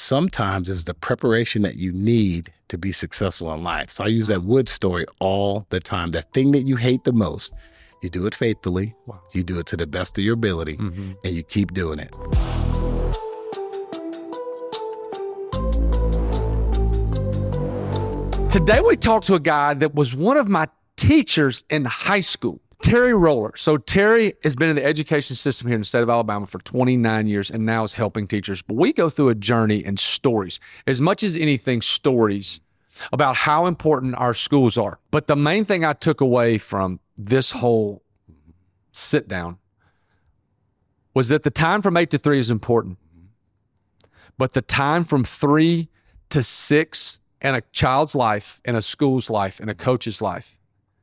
sometimes is the preparation that you need to be successful in life. So I use that wood story all the time. That thing that you hate the most, you do it faithfully, you do it to the best of your ability, and you keep doing it. Today we talked to a guy that was one of my teachers in high school, Terry Roller. So Terry has been in the education system here in the state of Alabama for 29 years and now is helping teachers. But we go through a journey and stories, as much as anything, stories about how important our schools are. But the main thing I took away from this whole sit down was that the time from 8 to 3 is important. But the time from 3 to 6 in a child's life, in a school's life, in a coach's life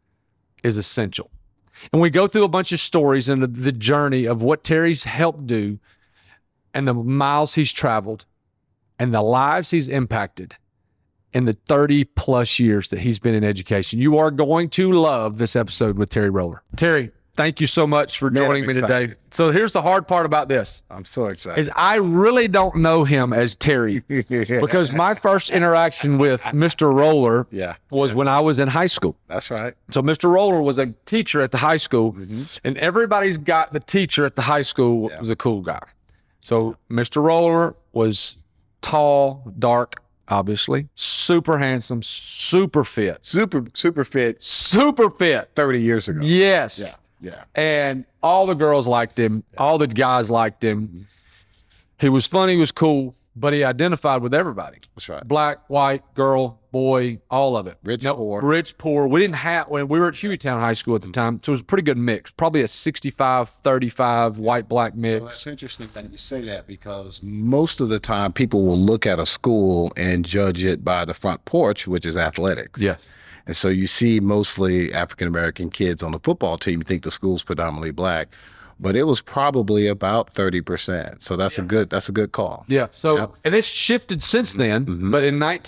is essential. And we go through a bunch of stories and the journey of what Terry's helped do and the miles he's traveled and the lives he's impacted in the 30 plus years that he's been in education. You are going to love this episode with Terry Roller. Terry, thank you so much for joining me today. So here's the hard part about this. I'm so excited. Is I really don't know him as Terry because my first interaction with Mr. Roller was when I was in high school. That's right. So Mr. Roller was a teacher at the high school, and everybody's got the teacher at the high school was a cool guy. So Mr. Roller was tall, dark, obviously, super handsome, super fit. Super fit. 30 years ago. Yes. Yeah. And all the girls liked him. All the guys liked him. He was funny. He was cool, but he identified with everybody. That's right. Black, white, girl, boy, all of it. Rich, poor. Rich, poor. We didn't have, when we were at Hueytown High School at the time, so it was a pretty good mix. Probably a 65-35 white-black mix. So it's interesting that you say that because most of the time people will look at a school and judge it by the front porch, which is athletics. Yes. And so you see mostly African-American kids on the football team. You think the school's predominantly black, but it was probably about 30%. So that's a good call. Yeah. So, and it's shifted since then, but in late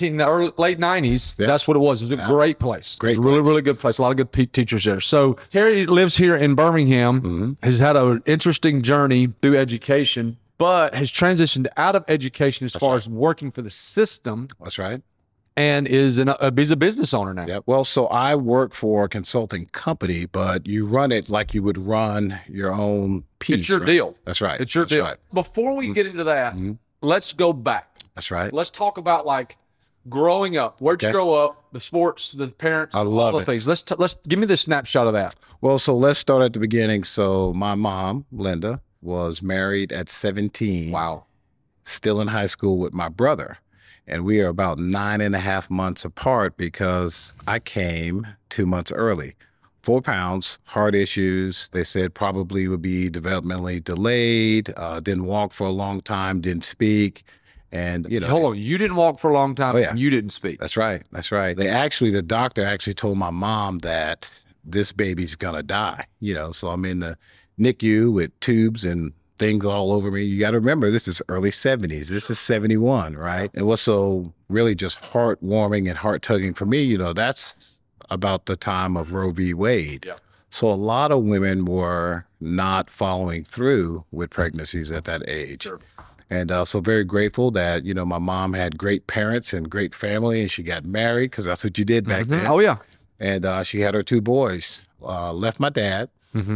90s, that's what it was. It was a great place. Really, really good place. A lot of good teachers there. So Terry lives here in Birmingham, has had an interesting journey through education, but has transitioned out of education as far as working for the system. That's right. And is he's a business owner now. Yeah. Well, so I work for a consulting company, but you run it like you would run your own piece. It's your deal. That's right. It's your deal. Right. Before we get into that, let's go back. That's right. Let's talk about like growing up. Where'd you grow up? The sports, the parents, I love all the things. Let's give me the snapshot of that. Well, so let's start at the beginning. So my mom, Linda, was married at 17. Wow. Still in high school with my brother. And we are about 9.5 months apart because I came 2 months early. 4 pounds, heart issues. They said probably would be developmentally delayed, didn't walk for a long time, didn't speak. And, you know. Hold on, you didn't walk for a long time and you didn't speak. That's right. That's right. The doctor actually told my mom that this baby's going to die, you know. So I'm in the NICU with tubes and things all over me. You got to remember, this is early 70s. This is 71, right? And what's so really just heartwarming and heart-tugging for me, you know, that's about the time of Roe v. Wade. Yeah. So a lot of women were not following through with pregnancies at that age. Sure. And so very grateful that, you know, my mom had great parents and great family, and she got married because that's what you did back then. Oh, yeah. And she had her 2 boys. Left my dad.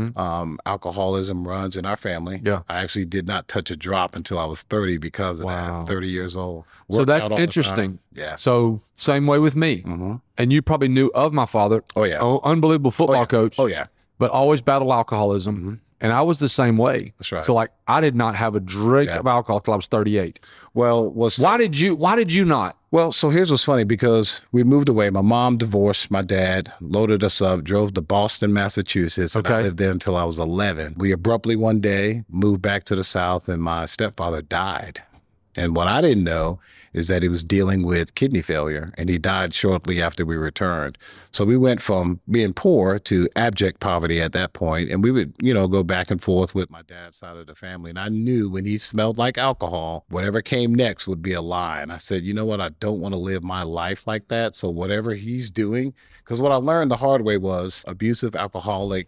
Alcoholism runs in our family. Yeah. I actually did not touch a drop until I was 30 because of that. 30 years old. So that's interesting. Yeah. So same way with me. And you probably knew of my father. Oh, yeah. Unbelievable football coach. Oh, yeah. But always battled alcoholism. And I was the same way. That's right. So like I did not have a drink of alcohol till I was 38. Well, why did you not? Well, so here's what's funny, because we moved away. My mom divorced my dad, loaded us up, drove to Boston, Massachusetts. And I lived there until I was 11. We abruptly one day moved back to the South, and my stepfather died. And what I didn't know is that he was dealing with kidney failure, and he died shortly after we returned. So we went from being poor to abject poverty at that point, and we would, you know, go back and forth with my dad's side of the family. And I knew when he smelled like alcohol, whatever came next would be a lie. And I said, you know what? I don't want to live my life like that. So whatever he's doing, because what I learned the hard way was abusive, alcoholic,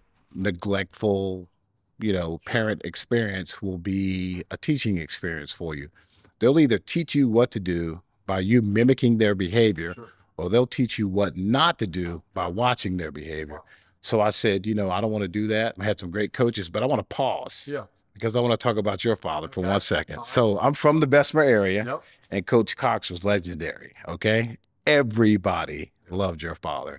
neglectful, you know, parent experience will be a teaching experience for you. they'll either teach you what to do by you mimicking their behavior, or they'll teach you what not to do by watching their behavior. So I said, you know, I don't want to do that. I had some great coaches, but I want to pause because I want to talk about your father for 1 second. So I'm from the Bessemer area, and Coach Cox was legendary. Okay. Everybody loved your father.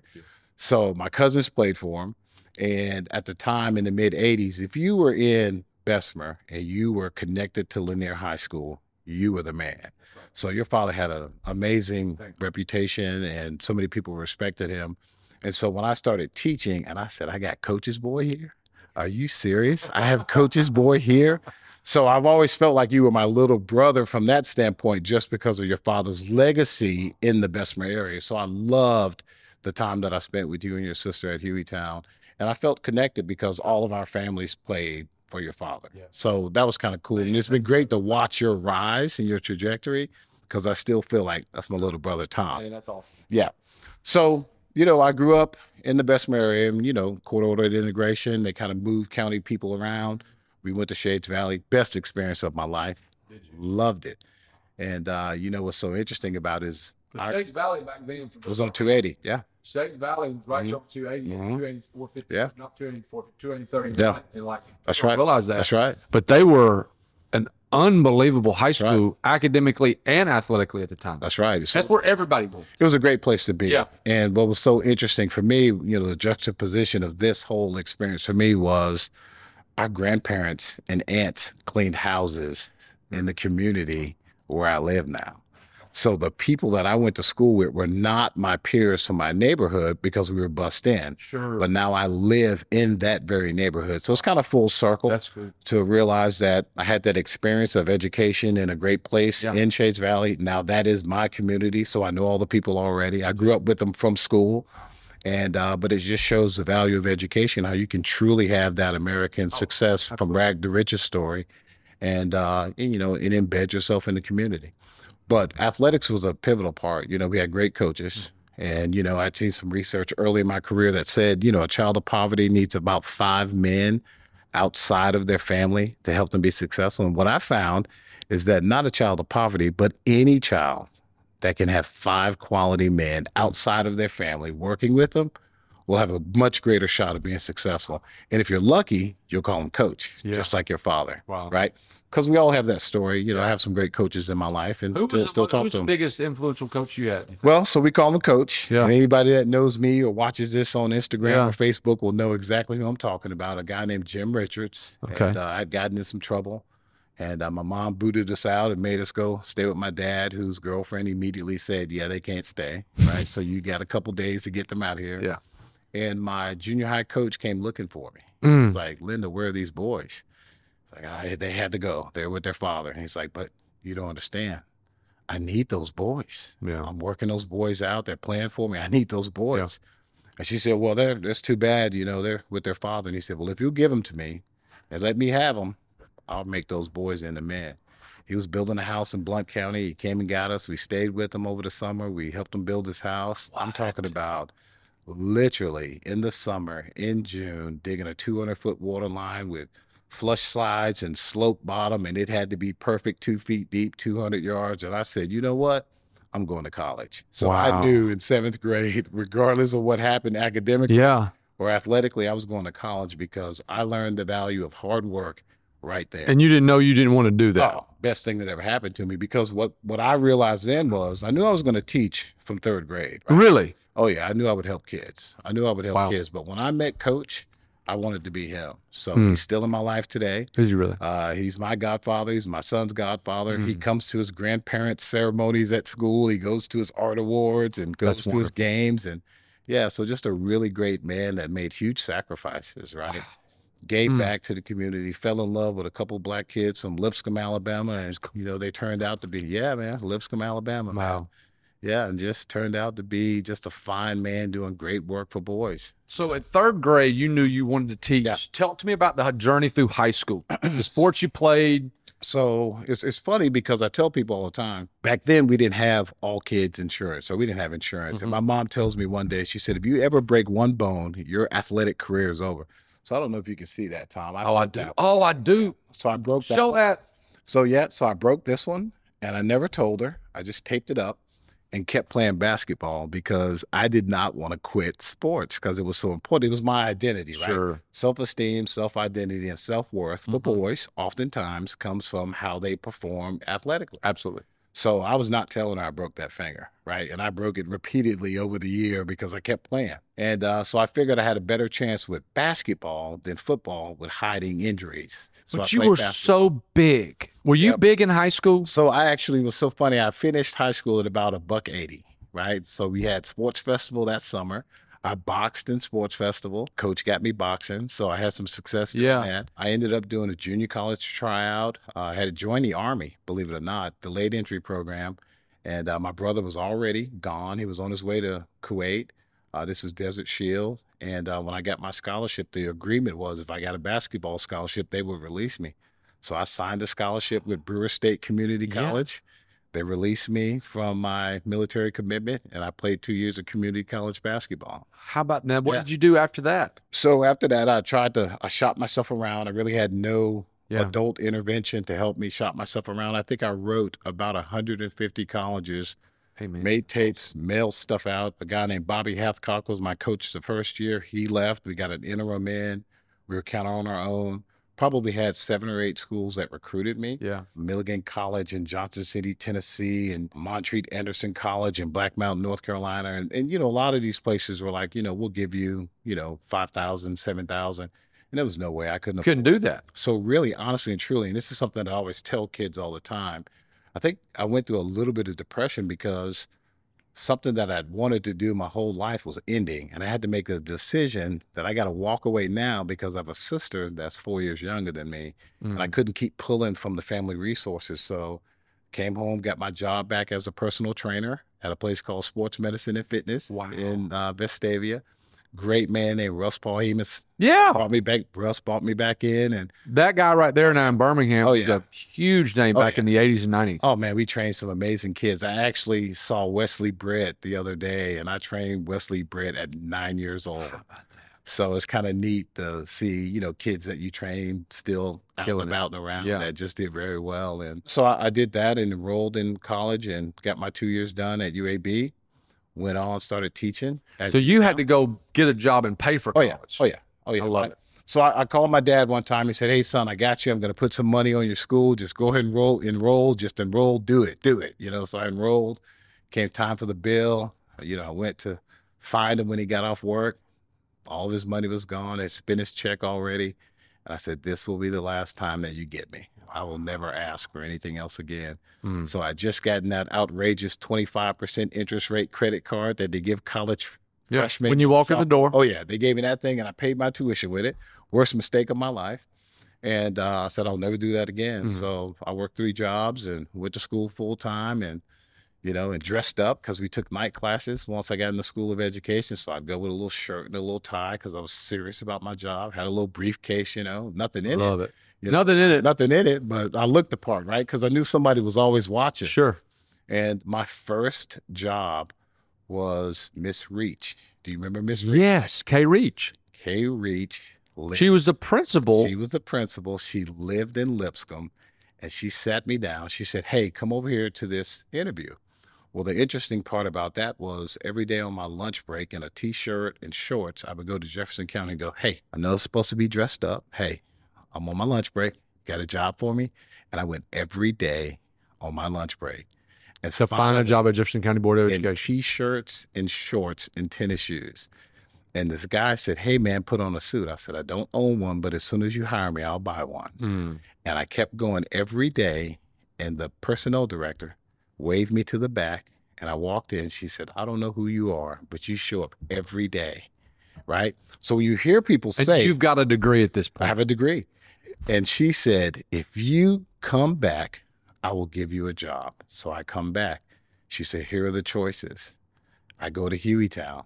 So my cousins played for him. And at the time in the mid 80s, if you were in Bessemer and you were connected to Lanier High School, you were the man. So your father had an amazing reputation and so many people respected him. And so when I started teaching and I said, I got coach's boy here. Are you serious? I have coach's boy here. So I've always felt like you were my little brother from that standpoint, just because of your father's legacy in the Bessemer area. So I loved the time that I spent with you and your sister at Hueytown. And I felt connected because all of our families played for your father. So that was kind of cool. And it's been great to watch your rise and your trajectory, because I still feel like that's my little brother, Tom. Hey, that's awesome. Yeah. So, you know, I grew up in the Bessemer area and, you know, court ordered integration. They kind of moved county people around. We went to Shades Valley. Best experience of my life. Loved it. And, you know, what's so interesting about it is Shades Valley back then was on 280. Yeah. Shades Valley was right up 280, 280, 450, not 280, 230. Yeah. And like, That's right. Realize that. That's right. But they were an unbelievable high school academically and athletically at the time. That's right. So that's where everybody was. it was a great place to be. Yeah. And what was so interesting for me, you know, the juxtaposition of this whole experience for me was our grandparents and aunts cleaned houses in the community where I live now. So the people that I went to school with were not my peers from my neighborhood because we were bussed in. Sure. But now I live in that very neighborhood. So it's kind of full circle. That's good. To realize that I had that experience of education in a great place in Shades Valley. Now that is my community. So I know all the people already. I grew up with them from school. And but it just shows the value of education, how you can truly have that American success from rag to riches story, and you know, and embed yourself in the community. But athletics was a pivotal part. You know, we had great coaches, and you know, I'd seen some research early in my career that said, you know, a child of poverty needs about 5 men outside of their family to help them be successful. And what I found is that not a child of poverty, but any child that can have 5 quality men outside of their family working with them will have a much greater shot of being successful. And if you're lucky, you'll call him coach, just like your father. Wow. Right? Because we all have that story. You know, I have some great coaches in my life and still talk to them. Who's the biggest influential coach you had? Well, so we call him coach. Yeah. And anybody that knows me or watches this on Instagram or Facebook will know exactly who I'm talking about. A guy named Jim Richards. Okay. And I'd gotten in some trouble. And my mom booted us out and made us go stay with my dad, whose girlfriend immediately said, yeah, they can't stay. Right. So you got a couple days to get them out here. Yeah. And my junior high coach came looking for me. He's like, Linda, where are these boys? It's like, they had to go. They're with their father. And he's like, but you don't understand. I need those boys. Yeah. I'm working those boys out. They're playing for me. I need those boys. Yeah. And she said, well, that's too bad. You know, they're with their father. And he said, well, if you give them to me and let me have them, I'll make those boys into men. He was building a house in Blount County. He came and got us. We stayed with him over the summer. We helped him build his house. What? I'm talking about literally in the summer, in June, digging a 200-foot water line with flush slides and slope bottom, and it had to be perfect 2 feet deep, 200 yards. And I said, you know what? I'm going to college. So I knew in 7th grade, regardless of what happened academically or athletically, I was going to college because I learned the value of hard work right there. And you didn't know you didn't want to do that. Oh, best thing that ever happened to me, because what I realized then was I knew I was going to teach from 3rd grade. Right? Really? Oh yeah, I knew I would help kids. I knew I would help kids. But when I met Coach, I wanted to be him. So he's still in my life today. Is he really? He's my godfather. He's my son's godfather. He comes to his grandparents' ceremonies at school. He goes to his art awards and goes to his games. And yeah, so just a really great man that made huge sacrifices, right? Gave back to the community, fell in love with a couple Black kids from Lipscomb, Alabama. And, you know, they turned out to be, Lipscomb, Alabama. Wow. Man. Yeah, and just turned out to be just a fine man doing great work for boys. So at 3rd grade, you knew you wanted to teach. Yeah. Tell me about the journey through high school, the sports you played. So it's funny because I tell people all the time, back then we didn't have all kids insurance. So we didn't have insurance. And my mom tells me one day, she said, if you ever break one bone, your athletic career is over. So I don't know if you can see that, Tom. I do. Oh, I do. So I broke that. Show that. So I broke this one. And I never told her. I just taped it up and kept playing basketball because I did not want to quit sports because it was so important. It was my identity, right? Sure. Self-esteem, self-identity, and self-worth for boys oftentimes comes from how they perform athletically. Absolutely. So I was not telling her I broke that finger, right? And I broke it repeatedly over the year because I kept playing. And so I figured I had a better chance with basketball than football with hiding injuries. So But you were so big. Were you big in high school? So I actually was so funny. I finished high school at about $1.80, right? So we had sports festival that summer. I boxed in sports festival. Coach got me boxing, so I had some success doing that. I ended up doing a junior college tryout. I had to join the Army, believe it or not, the late entry program. And my brother was already gone. He was on his way to Kuwait. This was Desert Shield. And when I got my scholarship, the agreement was if I got a basketball scholarship, they would release me. So I signed a scholarship with Brewer State Community College. They released me from my military commitment, and I played 2 years of community college basketball. How about now? What did you do after that? So after that, I shot myself around. I really had no adult intervention to help me shop myself around. I think I wrote about 150 colleges, made tapes, mailed stuff out. A guy named Bobby Hathcock was my coach the first year. He left. We got an interim in. We were kind of on our own. Probably had 7 or 8 schools that recruited me. Milligan College in Johnson City, Tennessee, and Montreat Anderson College in Black Mountain, North Carolina. And you know, a lot of these places were like, you know, we'll give you, you know, 5,000, 7,000. And there was no way I couldn't do that. So really, honestly and truly, and this is something that I always tell kids all the time, I think I went through a little bit of depression because something that I'd wanted to do my whole life was ending. And I had to make a decision that I got to walk away now because I have a sister that's 4 years younger than me. And I couldn't keep pulling from the family resources. So came home, got my job back as a personal trainer at a place called Sports Medicine and Fitness in Vestavia. Great man named Russ Paul Hemus. Brought me back. Russ brought me back in. And that guy right there now in Birmingham was a huge name back in the 80s and 90s. Oh, man, we trained some amazing kids. I actually saw Wesley Brett the other day, and I trained Wesley Brett at 9 years old. How about that? So it's kind of neat to see, you know, kids that you train still out and about and around that just did very well. And so I did that and enrolled in college and got my 2 years done at UAB. Went on, started teaching. So you had to go get a job and pay for college. Oh, yeah. I love it. So I called my dad one time. He said, hey, son, I got you. I'm going to put some money on your school. Just go ahead and enroll, just enroll, do it. You know, so I enrolled. Came time for the bill. You know, I went to find him when he got off work. All of his money was gone. They spent his check already. And I said, this will be the last time that you get me. I will never ask for anything else again. So I just gotten that outrageous 25% interest rate credit card that they give college freshmen. When you walk in the door. Oh, yeah. They gave me that thing and I paid my tuition with it. Worst mistake of my life. And I said, I'll never do that again. So I worked 3 jobs and went to school full time and, you know, and dressed up because we took night classes once I got in the School of Education. So I'd go with a little shirt and a little tie because I was serious about my job. Had a little briefcase, you know, nothing in it. Love it. You know, nothing in it, but I looked the part, right? Because I knew somebody was always watching. Sure. And my first job was Miss Reach. Do you remember Miss Reach? Yes, Kay Reach. Kay Reach. She was the principal. She was the principal. She lived in Lipscomb, and she sat me down. She said, hey, come over here to this interview. Well, the interesting part about that was every day on my lunch break in a T-shirt and shorts, I would go to Jefferson County and go, hey, I know it's supposed to be dressed up. Hey, I'm on my lunch break. Got a job for me? And I went every day on my lunch break. And to find a job at Jefferson County Board of Education. In T-shirts and shorts and tennis shoes. And this guy said, hey, man, put on a suit. I said, I don't own one, but as soon as you hire me, I'll buy one. And I kept going every day. And the personnel director waved me to the back. And I walked in. She said, I don't know who you are, but you show up every day. Right? So when you hear people say. And you've got a degree at this point. I have a degree. And she said, if you come back, I will give you a job. So I come back. She said, here are the choices. I go to Hueytown.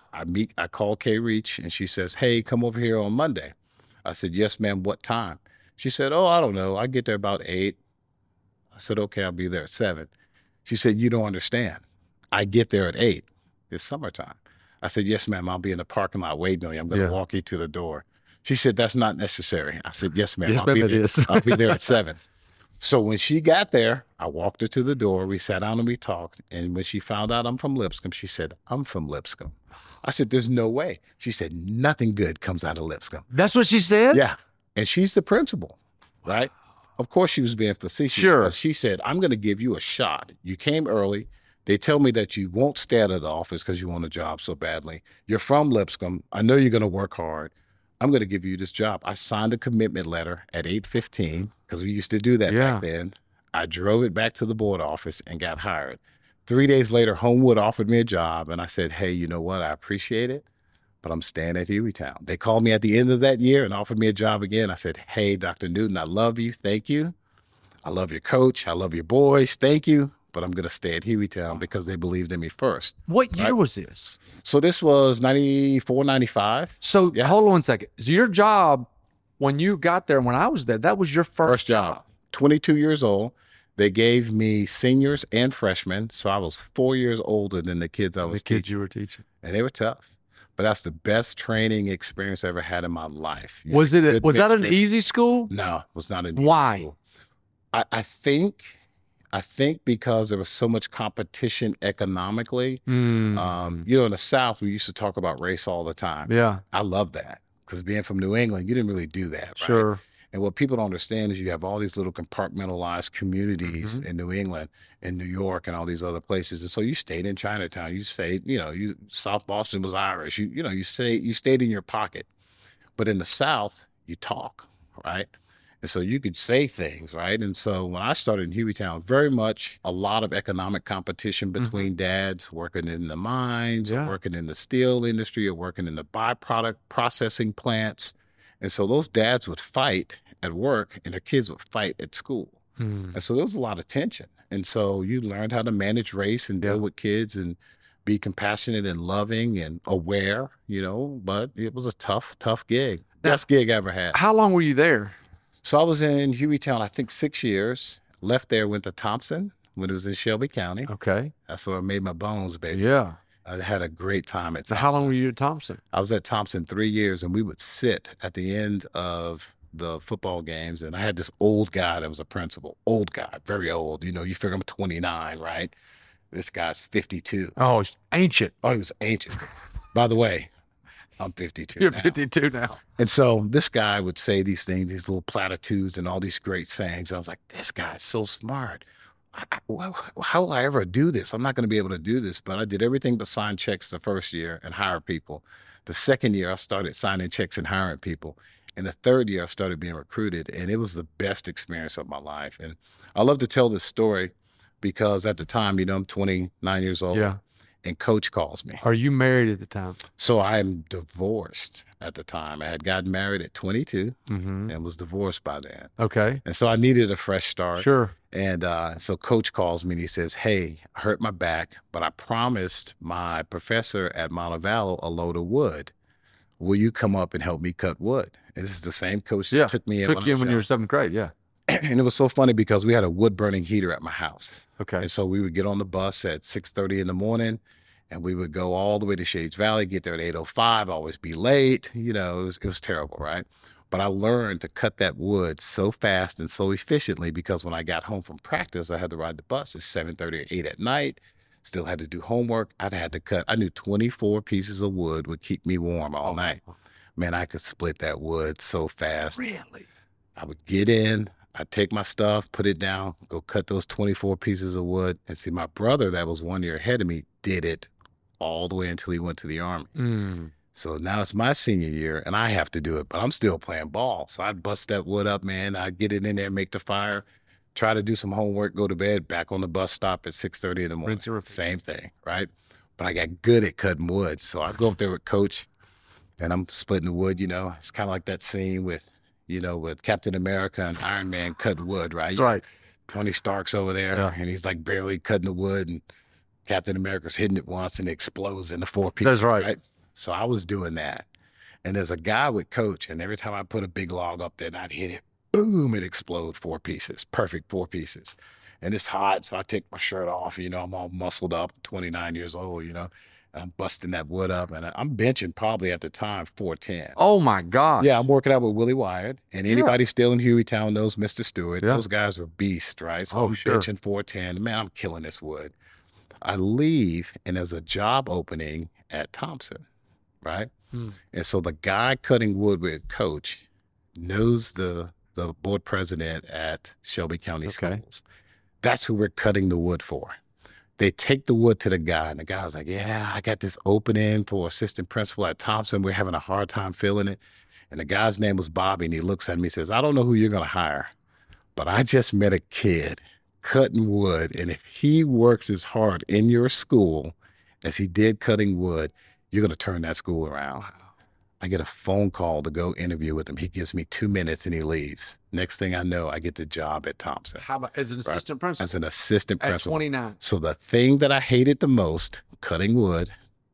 I call Kay Reach and she says, hey, come over here on Monday. I said, yes, ma'am. What time? She said, oh, I don't know. I get there about 8. I said, okay, I'll be there at 7. She said, you don't understand. I get there at 8. It's summertime. I said, yes, ma'am. I'll be in the parking lot waiting on you. I'm going to walk you to the door. She said, that's not necessary. I said, yes, ma'am. I'll be there at 7. So when she got there, I walked her to the door. We sat down and we talked. And when she found out I'm from Lipscomb, she said, I'm from Lipscomb. I said, there's no way. She said, nothing good comes out of Lipscomb. That's what she said? Yeah. And she's the principal, right? Of course, she was being facetious. Sure. She said, I'm going to give you a shot. You came early. They tell me that you won't stay out of the office because you want a job so badly. You're from Lipscomb. I know you're going to work hard. I'm going to give you this job. I signed a commitment letter at 8:15 because we used to do that back then. I drove it back to the board office and got hired. 3 days later, Homewood offered me a job, and I said, hey, you know what? I appreciate it, but I'm staying at Hueytown. They called me at the end of that year and offered me a job again. I said, hey, Dr. Newton, I love you. Thank you. I love your coach. I love your boys. Thank you. But I'm going to stay at Hueytown because they believed in me first. What year was this? So this was 94, 95. So hold on one second. So your job, when you got there, when I was there, that was your first job. 22 years old. They gave me seniors and freshmen. So I was 4 years older than the kids I was teaching. The kids you were teaching. And they were tough. But that's the best training experience I ever had in my life. Was that an easy school? No, it was not an easy Why? school. I think because there was so much competition economically. In the South, we used to talk about race all the time. Yeah. I love that because being from New England, you didn't really do that. Right? Sure. And what people don't understand is you have all these little compartmentalized communities in New England, in New York, and all these other places. And so you stayed in Chinatown. You stayed, South Boston was Irish. You stayed in your pocket. But in the South, you talk, right? And so you could say things, right? And so when I started in Hueytown, very much a lot of economic competition between dads working in the mines, or working in the steel industry, or working in the byproduct processing plants. And so those dads would fight at work and their kids would fight at school. And so there was a lot of tension. And so you learned how to manage race and deal with kids and be compassionate and loving and aware, but it was a tough gig. Best gig I ever had. How long were you there? So I was in Hueytown, I think 6 years. Left there, went to Thompson when it was in Shelby County. Okay. That's where I made my bones, baby. Yeah. I had a great time at Thompson. So how long were you at Thompson? I was at Thompson 3 years, and we would sit at the end of the football games, and I had this old guy that was a principal. Old guy, very old. You figure I'm 29, right? This guy's 52. Oh, ancient. Oh, he was ancient. By the way, I'm 52 You're now. 52 now. And so this guy would say these things, these little platitudes and all these great sayings. I was like, this guy's so smart. How will I ever do this? I'm not going to be able to do this. But I did everything but sign checks the first year and hire people. The second year, I started signing checks and hiring people. And the third year, I started being recruited. And it was the best experience of my life. And I love to tell this story because at the time, I'm 29 years old. Yeah. And coach calls me. Are you married at the time? So I'm divorced at the time. I had gotten married at 22 and was divorced by then. Okay. And so I needed a fresh start. Sure. And so coach calls me and he says, hey, I hurt my back, but I promised my professor at Montevallo a load of wood. Will you come up and help me cut wood? And this is the same coach that took me in. Took you when you were 7th grade, yeah. And it was so funny because we had a wood burning heater at my house. Okay. And so we would get on the bus at 6:30 in the morning and we would go all the way to Shades Valley, get there at 8:05, always be late. It was terrible, right? But I learned to cut that wood so fast and so efficiently because when I got home from practice, I had to ride the bus at 7:30 or 8 at night, still had to do homework. I knew 24 pieces of wood would keep me warm all night. Man, I could split that wood so fast. Really? I would get in, I'd take my stuff, put it down, go cut those 24 pieces of wood. And see, my brother that was 1 year ahead of me did it all the way until he went to the Army. So now it's my senior year and I have to do it, but I'm still playing ball. So I'd bust that wood up, man. I'd get it in there, make the fire, try to do some homework, go to bed, back on the bus stop at 6:30 in the morning. Same thing, right? But I got good at cutting wood. So I go up there with coach and I'm splitting the wood, It's kind of like that scene with Captain America and Iron Man cutting wood, right? That's right. Tony Stark's over there and he's like barely cutting the wood and Captain America's hitting it once and it explodes into 4 pieces. That's right. So I was doing that. And there's a guy with coach and every time I put a big log up there and I'd hit it, boom, it explode 4 pieces, perfect 4 pieces. and it's hot. So I take my shirt off, I'm all muscled up, 29 years old, and I'm busting that wood up, and I'm benching probably at the time 410. Oh my gosh. Yeah, I'm working out with Willie Wyatt, and anybody Yeah. still in Hueytown knows Mr. Stewart. Yeah. Those guys were beasts, right? So Oh, I'm sure. benching 410. Man, I'm killing this wood. I leave, and there's a job opening at Thompson, right? And so the guy cutting wood with Coach knows the board president at Shelby County Schools. That's who we're cutting the wood for. They take the wood to the guy, and the guy was like, yeah, I got this opening for assistant principal at Thompson. We're having a hard time filling it. And the guy's name was Bobby, and he looks at me and says, I don't know who you're going to hire, but I just met a kid cutting wood, and if he works as hard in your school as he did cutting wood, you're going to turn that school around. I get a phone call to go interview with him. He gives me 2 minutes and he leaves. Next thing I know, I get the job at Thompson. How about as an assistant principal? As an assistant At principal. 29. So the thing that I hated the most, cutting wood,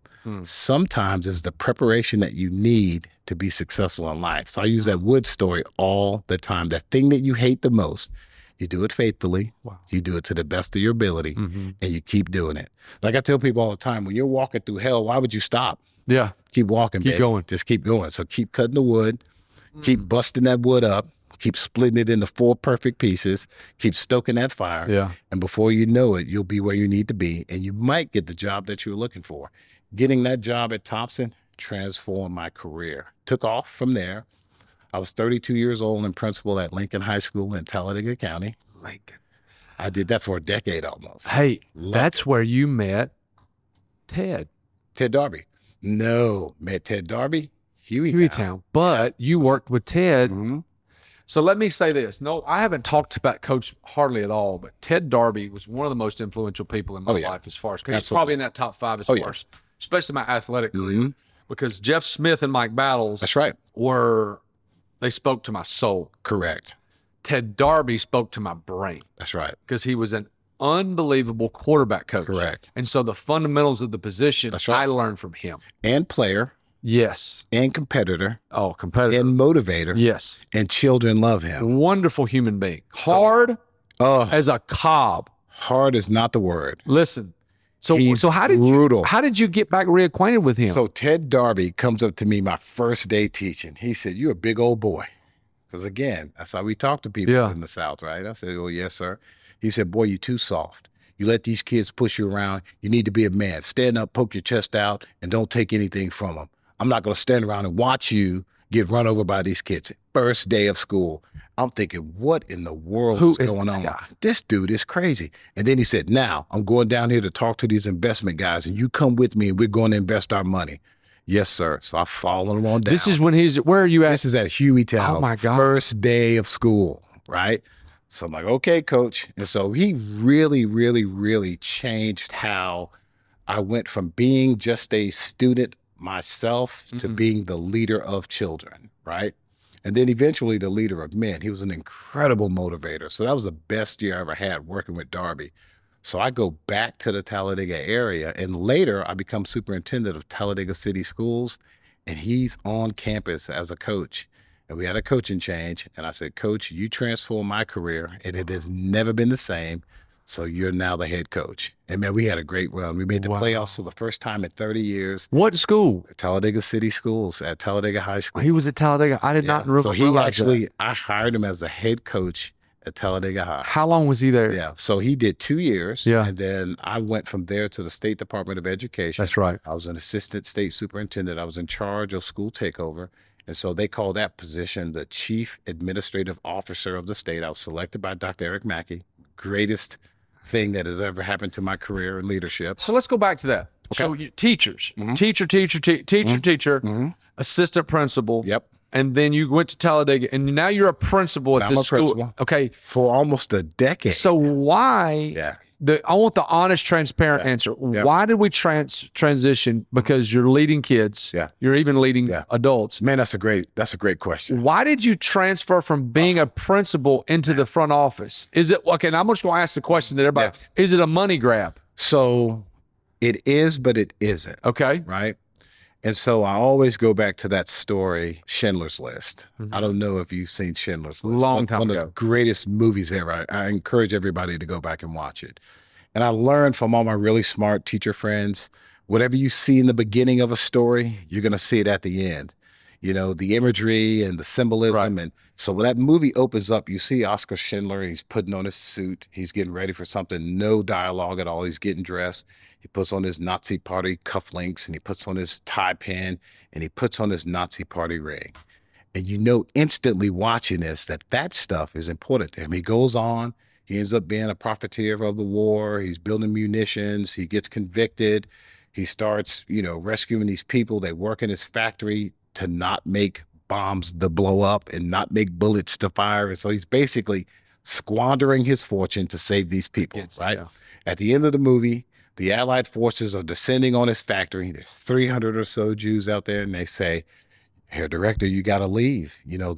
sometimes is the preparation that you need to be successful in life. So I use that wood story all the time. The thing that you hate the most, you do it faithfully. Wow. You do it to the best of your ability, and you keep doing it. Like I tell people all the time, when you're walking through hell, why would you stop? Yeah. Keep walking, Keep baby. going. Just keep going. So keep cutting the wood, keep busting that wood up, keep splitting it into 4 perfect pieces, keep stoking that fire. Yeah. And before you know it, you'll be where you need to be, and you might get the job that you were looking for. Getting that job at Thompson transformed my career. Took off from there. I was 32 years old and principal at Lincoln High School in Talladega County. Lincoln. I did that for a decade almost. Hey, Loved that's where you met Ted. Ted Darby. No, met Ted Darby, Hueytown. Hueytown. But you worked with Ted. Mhm. So let me say this. No, I haven't talked about Coach hardly at all, but Ted Darby was one of the most influential people in my life as far as, because he's Absolutely. probably in that top 5 as far as, especially my athletic career. Because Jeff Smith and Mike Battles That's right. they spoke to my soul. Correct. Ted Darby spoke to my brain That's right. because he was an unbelievable quarterback coach. Correct. And so the fundamentals of the position, That's right. I learned from him. And player, Yes. and competitor, Oh, competitor. and motivator, Yes. and children love him. Wonderful human being. Hard Oh, as a cob. hard is not the word. Listen. So He's how did brutal. how did you get back reacquainted with him? So Ted Darby comes up to me my first day teaching. He said, "You're a big old boy." Because again, that's how we talk to people Yeah. in the South, right? I said, "Oh, yes, sir." He said, "Boy, you're too soft. You let these kids push you around. You need to be a man. Stand up, poke your chest out, and don't take anything from them. I'm not going to stand around and watch you get run over by these kids." First day of school. I'm thinking, what in the world Who is is going this on? guy? This dude is crazy. And then he said, "Now I'm going down here to talk to these investment guys, and you come with me, and we're going to invest our money." Yes, sir. So I followed him on down. This is when where are you at? This is at Hueytown. Oh, my God. First day of school, right? So I'm like, okay, coach. And so he really, really, really changed how I went from being just a student myself to being the leader of children, right? And then eventually the leader of men. He was an incredible motivator. So that was the best year I ever had working with Darby. So I go back to the Talladega area, and later I become superintendent of Talladega City Schools, and he's on campus as a coach. And we had a coaching change, and I said, "Coach, you transformed my career, and it has never been the same. So you're now the head coach." And man, we had a great run. We made the Wow. playoffs for the first time in 30 years. What school? Talladega City Schools at Talladega High School. He was at Talladega. I did not So he realize actually, that. I hired him as the head coach at Talladega High. How long was he there? Yeah. So he did 2 years. Yeah. And then I went from there to the State Department of Education. That's right. I was an assistant state superintendent. I was in charge of school takeover. And so they call that position the Chief Administrative Officer of the state. I was selected by Dr. Eric Mackey. Greatest thing that has ever happened to my career in leadership. So let's go back to that. Okay. So you, teachers, teacher, assistant principal. Yep. And then you went to Talladega, and now you're a principal at Now this I'm a school. principal. Okay. For almost a decade. So why? Yeah. I want the honest, transparent answer. Yeah. Why did we transition? Because you're leading kids. Yeah. You're even leading Yeah. adults. Man, that's a great question. Why did you transfer from being a principal into the front office? Is it okay? And I'm just going to ask the question that everybody: Is it a money grab? So it is, but it isn't. Okay. Right. And so I always go back to that story, Schindler's List. I don't know if you've seen Schindler's List. Long time ago. One of the greatest movies ever. I encourage everybody to go back and watch it. And I learned from all my really smart teacher friends, whatever you see in the beginning of a story, you're going to see it at the end. You know, the imagery and the symbolism. Right. And so when that movie opens up, you see Oscar Schindler, he's putting on his suit. He's getting ready for something, no dialogue at all. He's getting dressed. He puts on his Nazi Party cufflinks, and he puts on his tie pin, and he puts on his Nazi Party ring. And you know instantly watching this that stuff is important to him. He goes on, he ends up being a profiteer of the war. He's building munitions. He gets convicted. He starts, you know, rescuing these people. They work in his factory to not make bombs to blow up and not make bullets to fire. And so he's basically squandering his fortune to save these people, right? Yeah. At the end of the movie, the Allied forces are descending on his factory. There's 300 or so Jews out there, and they say, "Herr Director, you got to leave. You know,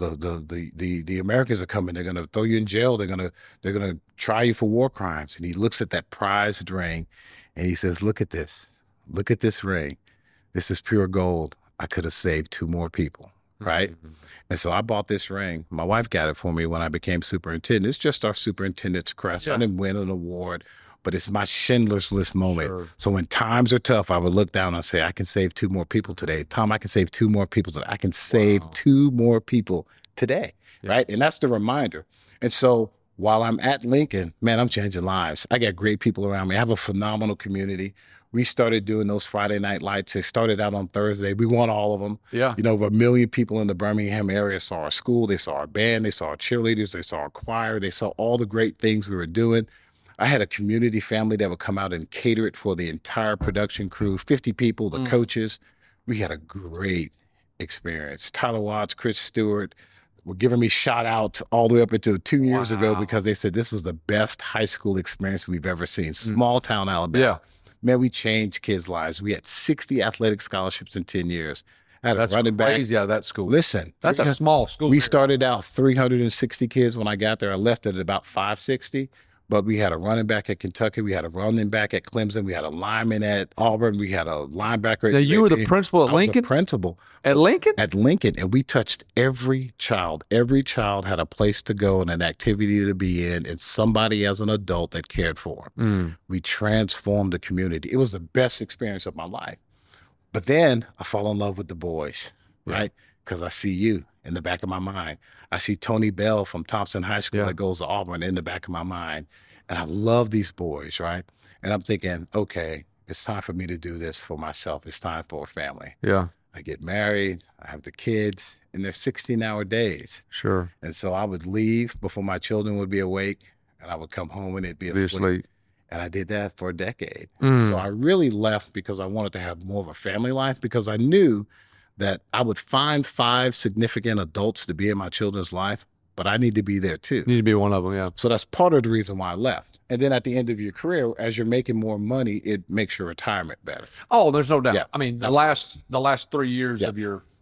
the Americans are coming. They're going to throw you in jail. They're going to try you for war crimes." And he looks at that prized ring, and he says, "Look at this. Look at this ring. This is pure gold. I could have saved 2 more people." Right? Mm-hmm. And so I bought this ring. My wife got it for me when I became superintendent. It's just our superintendent's crest. Yeah. I didn't win an award, but it's my Schindler's List moment. Sure. So when times are tough, I would look down and say, I can save 2 more people today. Tom, I can save 2 more people today. I can save 2 more people today, right? And that's the reminder. And so while I'm at Lincoln, man, I'm changing lives. I got great people around me. I have a phenomenal community. We started doing those Friday night lights. They started out on Thursday. We won all of them. Yeah. You know, over 1 million people in the Birmingham area saw our school. They saw our band. They saw our cheerleaders. They saw our choir. They saw all the great things we were doing. I had a community family that would come out and cater it for the entire production crew, 50 people, the coaches. We had a great experience. Tyler Watts, Chris Stewart were giving me shout outs all the way up until 2 years ago because they said this was the best high school experience we've ever seen. Small town Alabama. Yeah. Man, we changed kids' lives. We had 60 athletic scholarships in 10 years. That's running crazy out of that school. Listen. That's a small school. We started out 360 kids when I got there. I left at about 560. But we had a running back at Kentucky. We had a running back at Clemson. We had a lineman at Auburn. We had a linebacker at Now, you were the principal at Lincoln? I was the principal. At Lincoln? At Lincoln. And we touched every child. Every child had a place to go and an activity to be in and somebody as an adult that cared for them. We transformed the community. It was the best experience of my life. But then I fall in love with the boys, right? Because I see you in the back of my mind. I see Tony Bell from Thompson High School that goes to Auburn in the back of my mind. And I love these boys, right? And I'm thinking, okay, it's time for me to do this for myself. It's time for a family. Yeah. I get married, I have the kids, and they're 16-hour days. Sure. And so I would leave before my children would be awake, and I would come home and it'd be asleep. And I did that for a decade. So I really left because I wanted to have more of a family life, because I knew that I would find 5 significant adults to be in my children's life, but I need to be there too. You need to be one of them, yeah. So that's part of the reason why I left. And then at the end of your career, as you're making more money, it makes your retirement better. Oh, there's no doubt. Yeah, I mean, the last 3 years of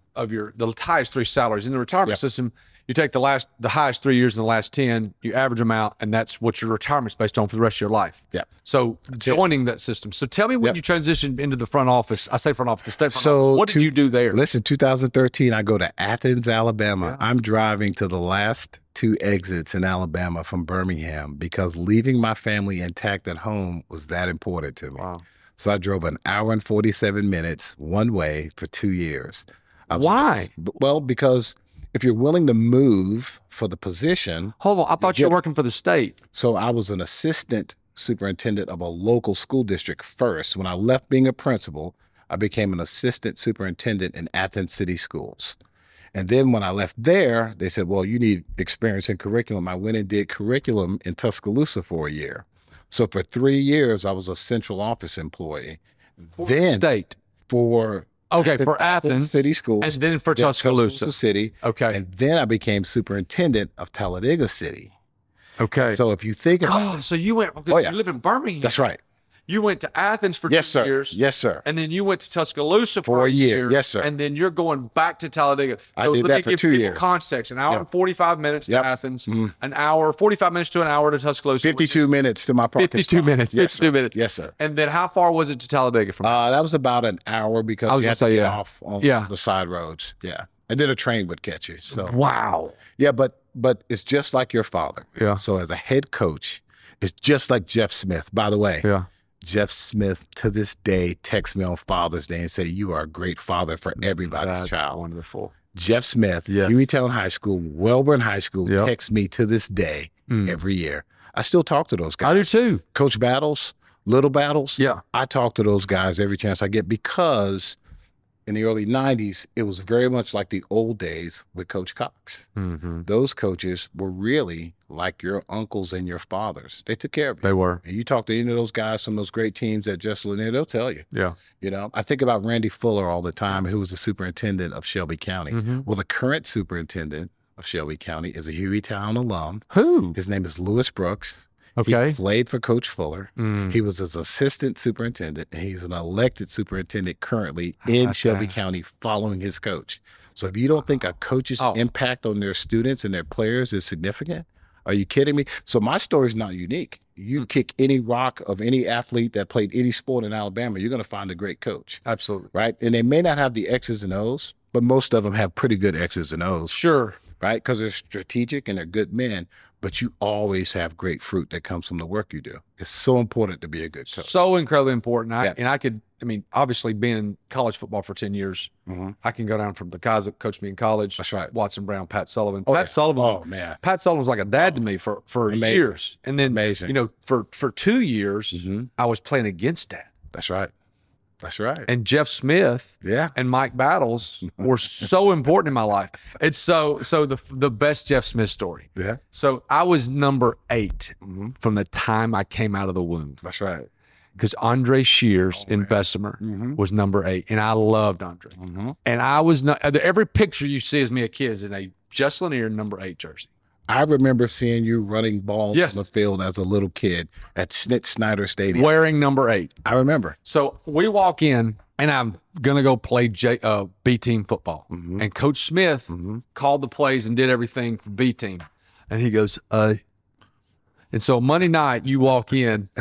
the highest 3 salaries in the retirement system, you take the highest 3 years in the last 10, you average them out, and that's what your retirement's based on for the rest of your life. Yeah. So joining that system. So tell me when you transitioned into the front office. I say front office, the state front office. What did you do there? Listen, 2013, I go to Athens, Alabama. Yeah. I'm driving to the last 2 exits in Alabama from Birmingham because leaving my family intact at home was that important to me. Wow. So I drove 1 hour and 47 minutes one way for 2 years. Why? Well, because if you're willing to move for the position. Hold on. I thought you were working for the state. So I was an assistant superintendent of a local school district first. When I left being a principal, I became an assistant superintendent in Athens City Schools. And then when I left there, they said, well, you need experience in curriculum. I went and did curriculum in Tuscaloosa for a year. So for 3 years, I was a central office employee. Then state. For Athens City Schools. And then for Tuscaloosa City. Okay. And then I became superintendent of Talladega City. Okay. So if you think about so you went, because you live in Birmingham. That's right. You went to Athens for Yes, 2 sir. years. Yes, sir. And then you went to Tuscaloosa For a year. Yes, sir. And then you're going back to Talladega. I So did let that me for give 2 people years. Context: an hour Yep. and 45 minutes to Yep. Athens, an hour, 45 minutes to an hour to Tuscaloosa. which 52 is minutes to my parking 52 spot. minutes. Yes, 52 sir. minutes. Yes, sir. And then how far was it to Talladega from? That was about an hour because I was you gonna had to say, get yeah. off on Yeah. the side roads. Yeah. And then a train would catch you. So Wow. yeah, but it's just like your father. Yeah. So as a head coach, it's just like Jeff Smith. By the way, Yeah. Jeff Smith to this day texts me on Father's Day and say, "You are a great father for everybody's That's child." wonderful. Jeff Smith, Yes. Hueytown High School, Wellborn High School, Yep. texts me to this day Mm. every year. I still talk to those guys. I do too. Coach Battles, Little Battles. Yeah. I talk to those guys every chance I get because in the early 90s, it was very much like the old days with Coach Cox. Mm-hmm. Those coaches were really like your uncles and your fathers. They took care of you. They were. And you talk to any of those guys, some of those great teams at Just Lanier, they'll tell you. Yeah. You know, I think about Randy Fuller all the time, who was the superintendent of Shelby County. Mhm. Well, the current superintendent of Shelby County is a Hueytown alum. Who? His name is Lewis Brooks. Okay. He played for Coach Fuller. Mm. He was his assistant superintendent, and he's an elected superintendent currently in Okay. Shelby County following his coach. So if you don't think a coach's Oh. impact on their students and their players is significant, are you kidding me? So my story's not unique. You kick any rock of any athlete that played any sport in Alabama, you're going to find a great coach, Absolutely. right? And they may not have the X's and O's, but most of them have pretty good X's and O's, Sure. right? Because they're strategic and they're good men, but you always have great fruit that comes from the work you do. It's so important to be a good coach. So incredibly important. Yeah. I mean, obviously being in college football for 10 years, Mhm. I can go down from the guys that coached me in college. That's right. Watson Brown, Pat Sullivan. Oh, Pat yeah. Sullivan. Oh, man. Pat Sullivan was like a dad to me for Amazing. years. And then, Amazing. you know, for 2 years, Mhm. I was playing against Dad. That's right. That's right. And Jeff Smith Yeah. and Mike Battles were so important in my life. It's so the best Jeff Smith story. Yeah. So I was number 8 Mhm. from the time I came out of the womb That's right. because Andre Shears in Bessemer Mhm. was number 8, and I loved Andre. Mhm. And I was not every picture you see of me a kid is in a Just Lanier number 8 jersey. I remember seeing you running balls Yes. on the field as a little kid at Snit Snyder Stadium. Wearing number 8. I remember. So we walk in, and I'm gonna go play B team football. Mhm. And Coach Smith Mhm. called the plays and did everything for B team. And he goes, And so Monday night you walk in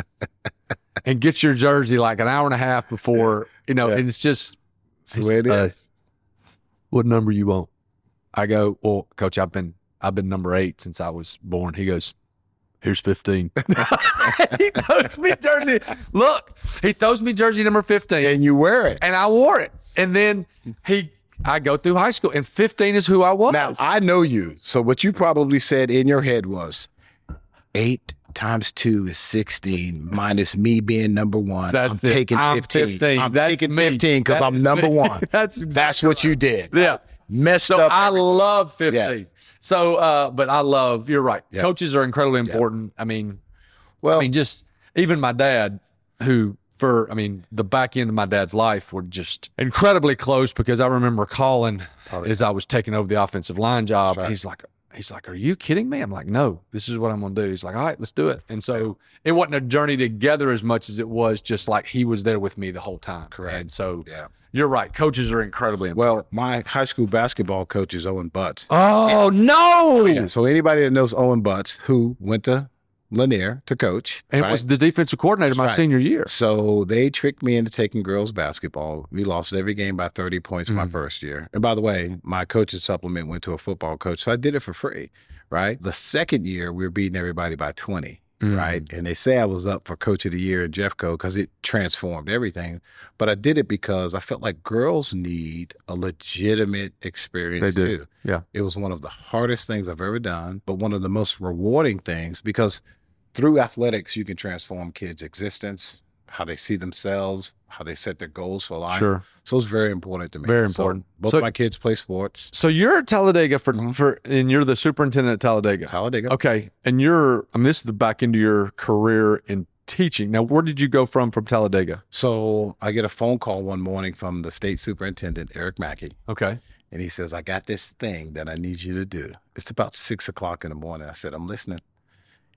and get your jersey like an hour and a half before, you know, Yeah. and it's just, That's the way it is. what number you want? I go, well, Coach, I've been number 8 since I was born. He goes, here's 15. He throws me jersey. Look, he throws me jersey number 15. And you wear it. And I wore it. And then I go through high school, and 15 is who I was. Now, I know you. So what you probably said in your head was 8 times 2 is 16 minus me being number 1. That's I'm it. taking I'm 15. 15. I'm That's taking me. 15 because That I'm is number me. 1. That's That's what you did. Yeah. Messed So up. I love 15. Yeah. So, but I love, you're right. Yeah. Coaches are incredibly important. I mean, well, just even my dad, who the back end of my dad's life were just incredibly close because I remember calling as I was taking over the offensive line job. That's right. He's like, are you kidding me? I'm like, no, this is what I'm going to do. He's like, all right, let's do it. And so it wasn't a journey together as much as it was just like he was there with me the whole time. Correct. And so yeah. you're right. Coaches are incredibly important. Well, my high school basketball coach is Owen Butts. Oh, no. Yeah, so anybody that knows Owen Butts, who went to Lanier to coach, And right? was the defensive coordinator my right. senior year. So they tricked me into taking girls basketball. We lost every game by 30 points my first year. And by the way, my coach's supplement went to a football coach, so I did it for free, right? The second year, we were beating everybody by 20. Right. And they say I was up for coach of the year at Jeffco because it transformed everything. But I did it because I felt like girls need a legitimate experience They do. too. Yeah. It was one of the hardest things I've ever done, but one of the most rewarding things because through athletics, you can transform kids' existence, how they see themselves, how they set their goals for life. Sure. So it's very important to me. Very So important. both So- my kids play sports. So you're at Talladega Mhm. and you're the superintendent at Talladega. Talladega. Okay. And this is the back end of your career in teaching. Now, where did you go from Talladega? So I get a phone call one morning from the state superintendent, Eric Mackey. Okay. And he says, I got this thing that I need you to do. It's about 6 o'clock in the morning. I said, I'm listening.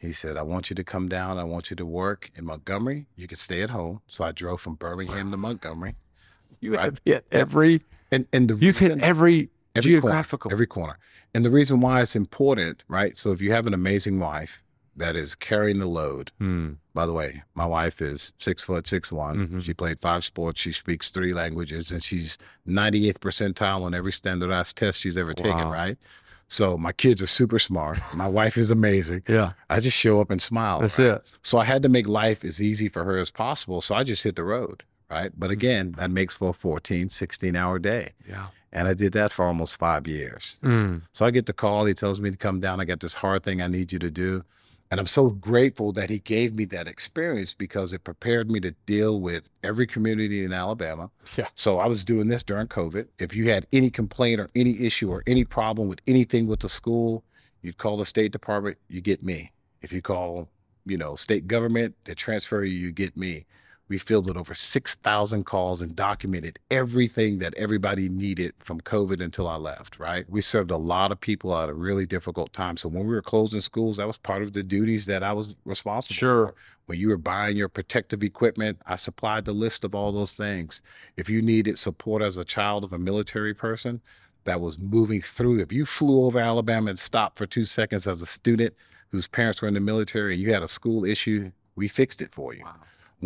He said, I want you to come down. I want you to work in Montgomery. You can stay at home. So I drove from Birmingham to Montgomery. You have hit every, and the you've hit every geographical. Every corner. And the reason why it's important, right? So if you have an amazing wife that is carrying the load, by the way, my wife is 6'6'1". She played 5 sports. She speaks 3 languages, and she's 98th percentile on every standardized test she's ever taken, right? So my kids are super smart. My wife is amazing. Yeah. I just show up and smile. That's it. So I had to make life as easy for her as possible. So I just hit the road, right? But again, that makes for a 14, 16-hour day. Yeah. And I did that for almost 5 years. So I get the call. He tells me to come down. I got this hard thing I need you to do. And I'm so grateful that he gave me that experience because it prepared me to deal with every community in Alabama. Yeah. So I was doing this during COVID. If you had any complaint or any issue or any problem with anything with the school, you'd call the State Department, you get me. If you call, state government, they transfer you, you get me. We fielded over 6,000 calls and documented everything that everybody needed from COVID until I left, right? We served a lot of people at a really difficult time. So when we were closing schools, that was part of the duties that I was responsible for. When you were buying your protective equipment, I supplied the list of all those things. If you needed support as a child of a military person that was moving through, if you flew over Alabama and stopped for 2 seconds as a student whose parents were in the military and you had a school issue, we fixed it for you. Wow.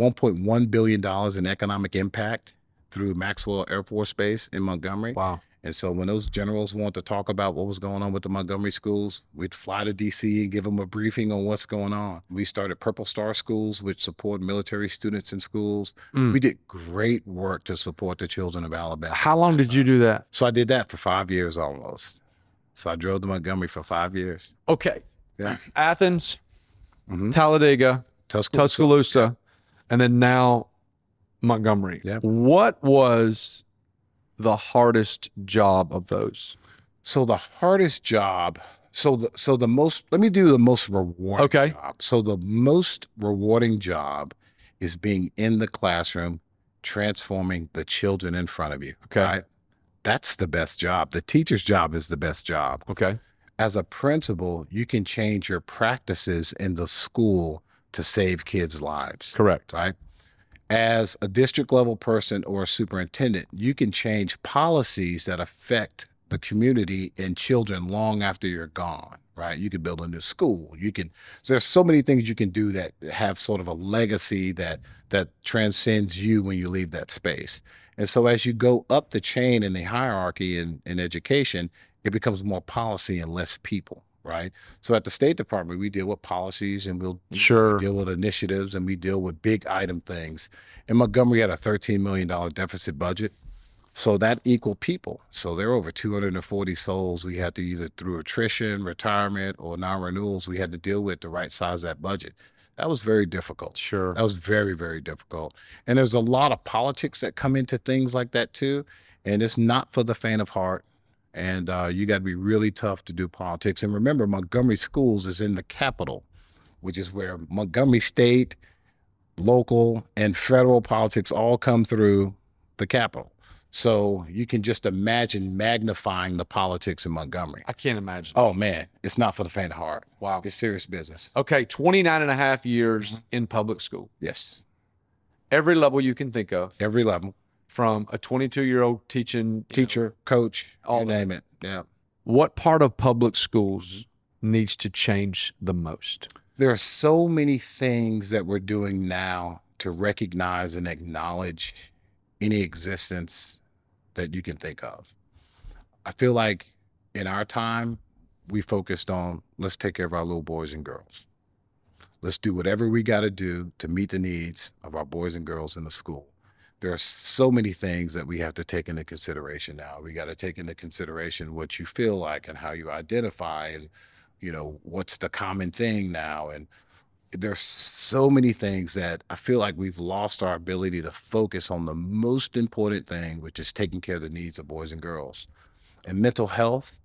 $1.1 billion in economic impact through Maxwell Air Force Base in Montgomery. Wow. And so when those generals want to talk about what was going on with the Montgomery schools, we'd fly to DC and give them a briefing on what's going on. We started Purple Star Schools, which support military students in schools. We did great work to support the children of Alabama. How long did you do that? So I did that for 5 years almost. So I drove to Montgomery for 5 years. Okay. Yeah. Athens, Talladega, Tuscaloosa. And then now Montgomery. Yeah. What was the hardest job of those? So the hardest job, let me do the most rewarding job. So the most rewarding job is being in the classroom, transforming the children in front of you. Okay. Right? That's the best job. The teacher's job is the best job. Okay. As a principal, you can change your practices in the school to save kids' lives. Correct. Right? As a district level person or a superintendent, you can change policies that affect the community and children long after you're gone, right? You can build a new school. There's so many things you can do that have sort of a legacy that transcends you when you leave that space. And so as you go up the chain in the hierarchy in education, it becomes more policy and less people. Right. So at the State Department, we deal with policies and we'll deal with initiatives and we deal with big item things. In Montgomery had a $13 million deficit budget. So that equal people. So there are over 240 souls we had to either through attrition, retirement, or non-renewals, we had to deal with to right size that budget. That was very difficult. Sure. That was very, very difficult. And there's a lot of politics that come into things like that too. And it's not for the faint of heart. And you got to be really tough to do politics. And remember, Montgomery Schools is in the capital, which is where Montgomery state, local, and federal politics all come through the capital. So you can just imagine magnifying the politics in Montgomery. I can't imagine. Oh, man, it's not for the faint of heart. Wow. It's serious business. Okay, 29 and a half years in public school. Yes. Every level you can think of. Every level. From a 22-year-old teacher, coach, you name it. Yeah. What part of public schools needs to change the most? There are so many things that we're doing now to recognize and acknowledge any existence that you can think of. I feel like in our time, we focused on, let's take care of our little boys and girls. Let's do whatever we got to do to meet the needs of our boys and girls in the school. There are so many things that we have to take into consideration now. We got to take into consideration what you feel like and how you identify and, what's the common thing now. And there's so many things that I feel like we've lost our ability to focus on the most important thing, which is taking care of the needs of boys and girls. And mental health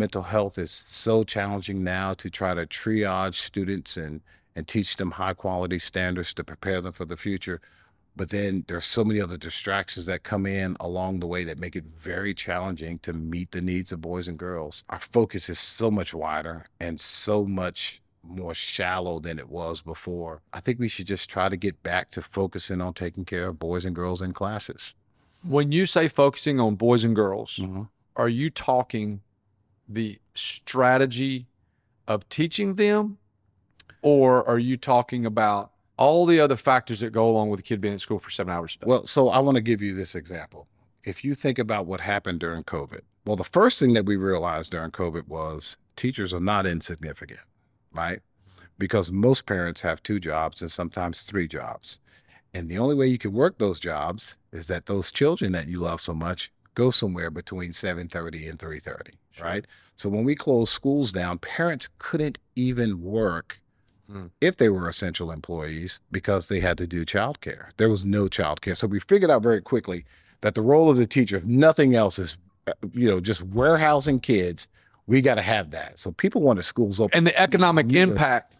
is so challenging now to try to triage students and teach them high quality standards to prepare them for the future. But then there's so many other distractions that come in along the way that make it very challenging to meet the needs of boys and girls. Our focus is so much wider and so much more shallow than it was before. I think we should just try to get back to focusing on taking care of boys and girls in classes. When you say focusing on boys and girls, are you talking the strategy of teaching them, or are you talking about all the other factors that go along with a kid being at school for 7 hours a day? Well, so I want to give you this example. If you think about what happened during COVID, well, the first thing that we realized during COVID was teachers are not insignificant, right? Because most parents have 2 jobs and sometimes 3 jobs. And the only way you can work those jobs is that those children that you love so much go somewhere between 7:30 and 3:30, right? So when we closed schools down, parents couldn't even work if they were essential employees because they had to do childcare. There was no childcare. So we figured out very quickly that the role of the teacher, if nothing else, is, just warehousing kids. We got to have that. So people wanted schools open. And the economic impact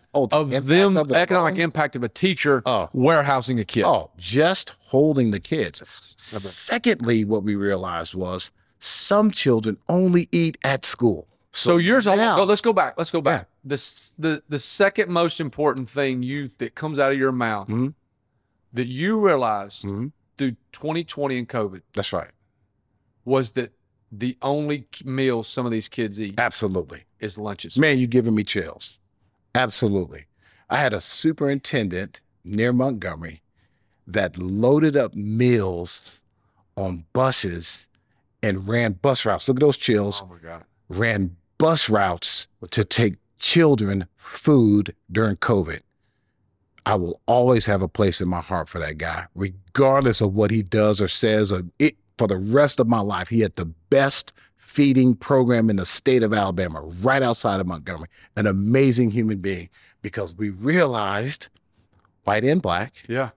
impact of a teacher warehousing a kid. Just holding the kids. Secondly, what we realized was some children only eat at school. So yours, let's go back. Yeah. The second most important thing that comes out of your mouth that you realized through 2020 and COVID. That's right. Was that the only meal some of these kids eat? Absolutely. Is lunches. Man, you're giving me chills. Absolutely. I had a superintendent near Montgomery that loaded up meals on buses and ran bus routes. Look at those chills. Oh my God. Ran bus routes to take children food during COVID. I will always have a place in my heart for that guy, regardless of what he does or says. For the rest of my life, he had the best feeding program in the state of Alabama, right outside of Montgomery. An amazing human being, because we realized white and black,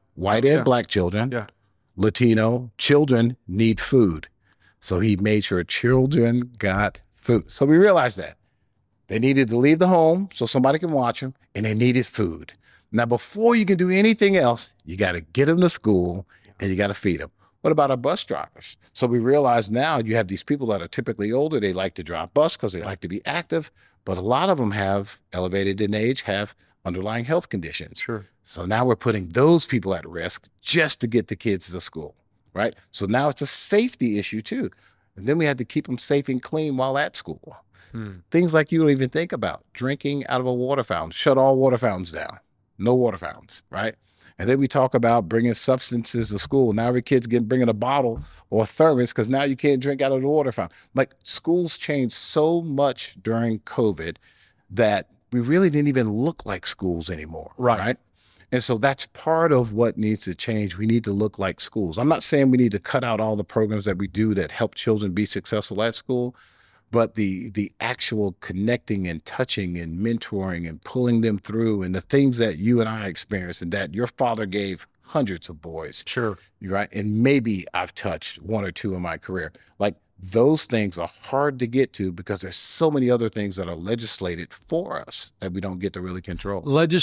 black children, Latino children need food. So he made sure children got food. So we realized that they needed to leave the home so somebody can watch them, and they needed food. Now, before you can do anything else, you got to get them to school and you got to feed them. What about our bus drivers? So we realize now you have these people that are typically older. They like to drive bus because they like to be active, but a lot of them have elevated in age, have underlying health conditions. Sure. So now we're putting those people at risk just to get the kids to school, right? So now it's a safety issue too. And then we had to keep them safe and clean while at school. Things like you don't even think about. Drinking out of a water fountain. Shut all water fountains down. No water fountains, right? And then we talk about bringing substances to school. Now every kid's bringing a bottle or a thermos because now you can't drink out of the water fountain. Like, schools changed so much during COVID that we really didn't even look like schools anymore, right? And so that's part of what needs to change. We need to look like schools. I'm not saying we need to cut out all the programs that we do that help children be successful at school, but the actual connecting and touching and mentoring and pulling them through, and the things that you and I experienced and that your father gave hundreds of boys. Sure. Right. And maybe I've touched 1 or 2 in my career. Like, those things are hard to get to because there's so many other things that are legislated for us that we don't get to really control.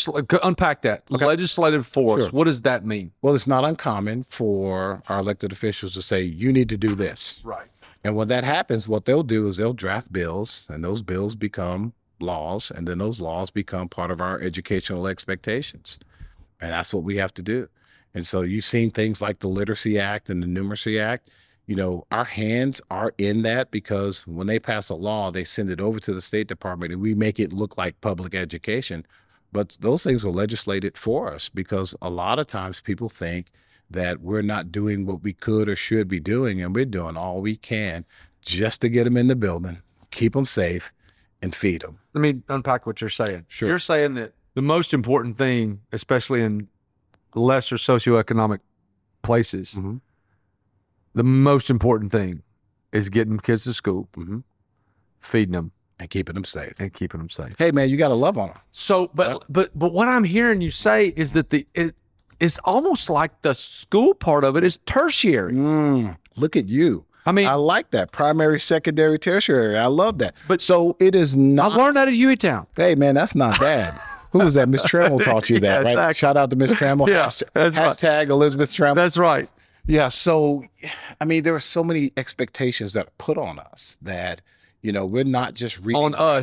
Unpack that. Okay. Legislated for us. What does that mean? Well, it's not uncommon for our elected officials to say, you need to do this. Right. And when that happens, what they'll do is they'll draft bills, and those bills become laws, and then those laws become part of our educational expectations. And that's what we have to do. And so you've seen things like the Literacy Act and the Numeracy Act. Our hands are in that because when they pass a law, they send it over to the State Department and we make it look like public education. But those things were legislated for us because a lot of times people think that we're not doing what we could or should be doing, and we're doing all we can just to get them in the building, keep them safe, and feed them. Let me unpack what you're saying. Sure. You're saying that the most important thing, especially in lesser socioeconomic places, the most important thing is getting kids to school, feeding them, and keeping them safe. Hey, man, you got to love on them. So, but what I'm hearing you say is that it's almost like the school part of it is tertiary. Look at you. I mean, I like that. Primary, secondary, tertiary. I love that. But so it is not. I learned that at Hueytown. Hey, man, that's not bad. Who was that? Miss Trammell taught you that, right? Exactly. Shout out to Miss Trammell. Hashtag Elizabeth Trammell. That's right. Yeah. So, I mean, there are so many expectations that are put on us that, we're not just reading. On us.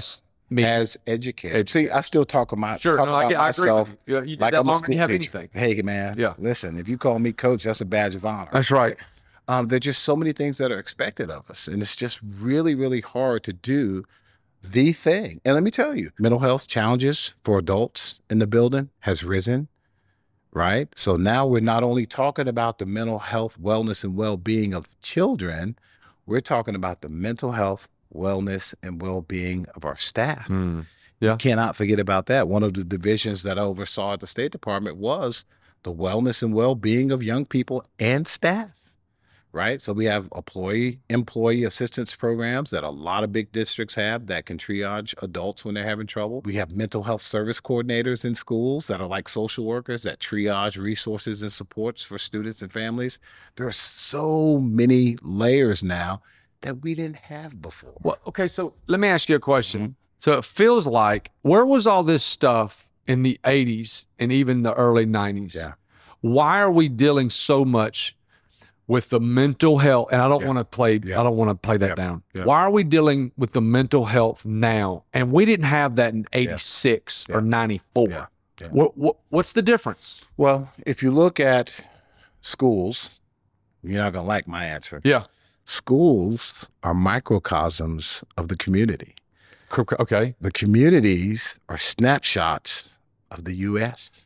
me as educators. See, I still talk about, Sure, talk no, I about agree myself with you. You did like that I'm a longer than school you have teacher. anything. Hey, man, Yeah. listen, if you call me coach, that's a badge of honor. That's right. There's just so many things that are expected of us. And it's just really, really hard to do the thing. And let me tell you, mental health challenges for adults in the building has risen, right? So now we're not only talking about the mental health, wellness, and well-being of children, we're talking about the mental health, wellness, and well-being of our staff. Yeah. You cannot forget about that. One of the divisions that I oversaw at the State Department was the wellness and well-being of young people and staff. Right. So we have employee assistance programs that a lot of big districts have that can triage adults when they're having trouble. We have mental health service coordinators in schools that are like social workers that triage resources and supports for students and families. There are so many layers now that we didn't have before. Well, okay. So let me ask you a question. So it feels like, where was all this stuff in the 80s and even the early 90s? Yeah. Why are we dealing so much with the mental health? And I don't want to play, I don't want to play that down. Why are we dealing with the mental health now? And we didn't have that in 86 or 94. What's the difference? Well, if you look at schools, you're not going to like my answer. Yeah. Schools are microcosms of the community. Okay. The communities are snapshots of the U.S.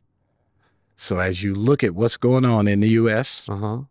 So as you look at what's going on in the U.S.,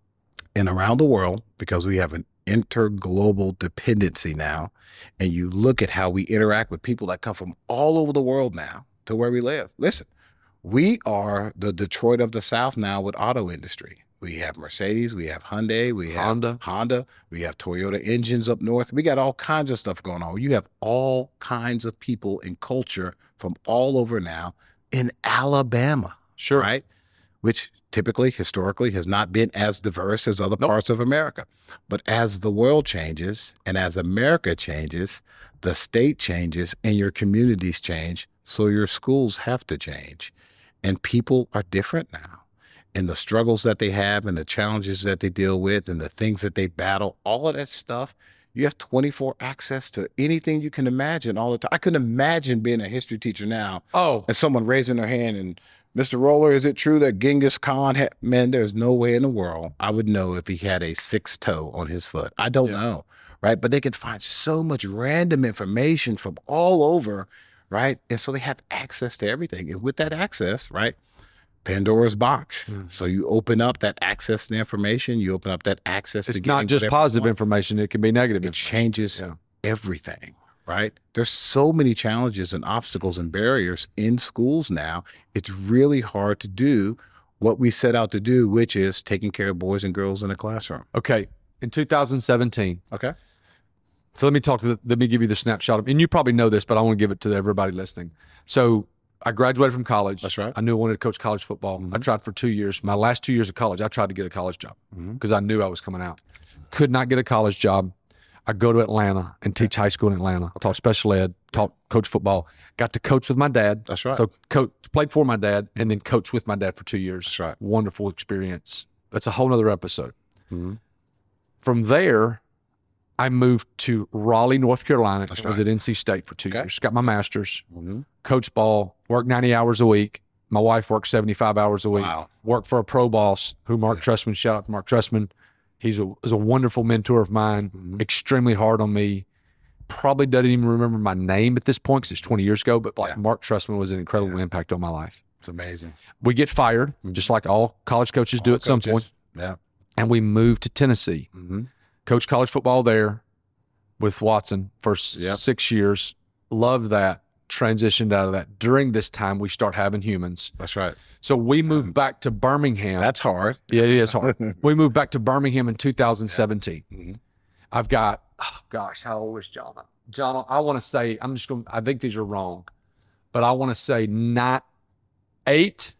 and around the world, because we have an interglobal dependency now, and you look at how we interact with people that come from all over the world now to where we live. Listen, we are the Detroit of the South now with auto industry. We have Mercedes, we have Hyundai, we have Honda, we have Toyota engines up north. We got all kinds of stuff going on. You have all kinds of people and culture from all over now in Alabama. Sure. Right? Which typically, historically, has not been as diverse as other parts of America. But as the world changes and as America changes, the state changes and your communities change, so your schools have to change. And people are different now. And the struggles that they have and the challenges that they deal with and the things that they battle, all of that stuff, you have 24 access to anything you can imagine all the time. I couldn't imagine being a history teacher now and someone raising their hand and, Mr. Roller, is it true that Genghis Khan had, man, there's no way in the world I would know if he had a sixth toe on his foot. I don't know, right? But they could find so much random information from all over, right? And so they have access to everything. And with that access, right, Pandora's box. So you open up that access to information, you open up that access to It's not just positive information, it can be negative. It changes everything. Right? There's so many challenges and obstacles and barriers in schools now. It's really hard to do what we set out to do, which is taking care of boys and girls in the classroom. Okay. In 2017. Okay. So let me give you the snapshot. And you probably know this, but I want to give it to everybody listening. So I graduated from college. That's right. I knew I wanted to coach college football. I tried for 2 years. My last 2 years of college, I tried to get a college job because I knew I was coming out. Could not get a college job. I go to Atlanta and teach high school in Atlanta. Taught special ed, coach football. Got to coach with my dad. That's right. So played for my dad and then coached with my dad for 2 years. That's right. Wonderful experience. That's a whole nother episode. From there, I moved to Raleigh, North Carolina. I was at NC State for 2 years. Got my master's. Coached ball. Worked 90 hours a week. My wife worked 75 hours a week. Wow. Worked for a pro boss who Mark Trustman, shout out to Mark Trustman. He's a wonderful mentor of mine, extremely hard on me. Probably doesn't even remember my name at this point because it's 20 years ago, but Mark Trustman was an incredible impact on my life. It's amazing. We get fired, just like all college coaches do at some point. Yeah. And we moved to Tennessee. Coached college football there with Watson for 6 years. Loved that. Transitioned out of that. During this time, we start having humans. That's right. So we moved back to Birmingham. That's hard. Yeah, it is hard. We moved back to Birmingham in 2017. I've got, how old is John? John, I want to say, I think these are wrong, but I want to say 8,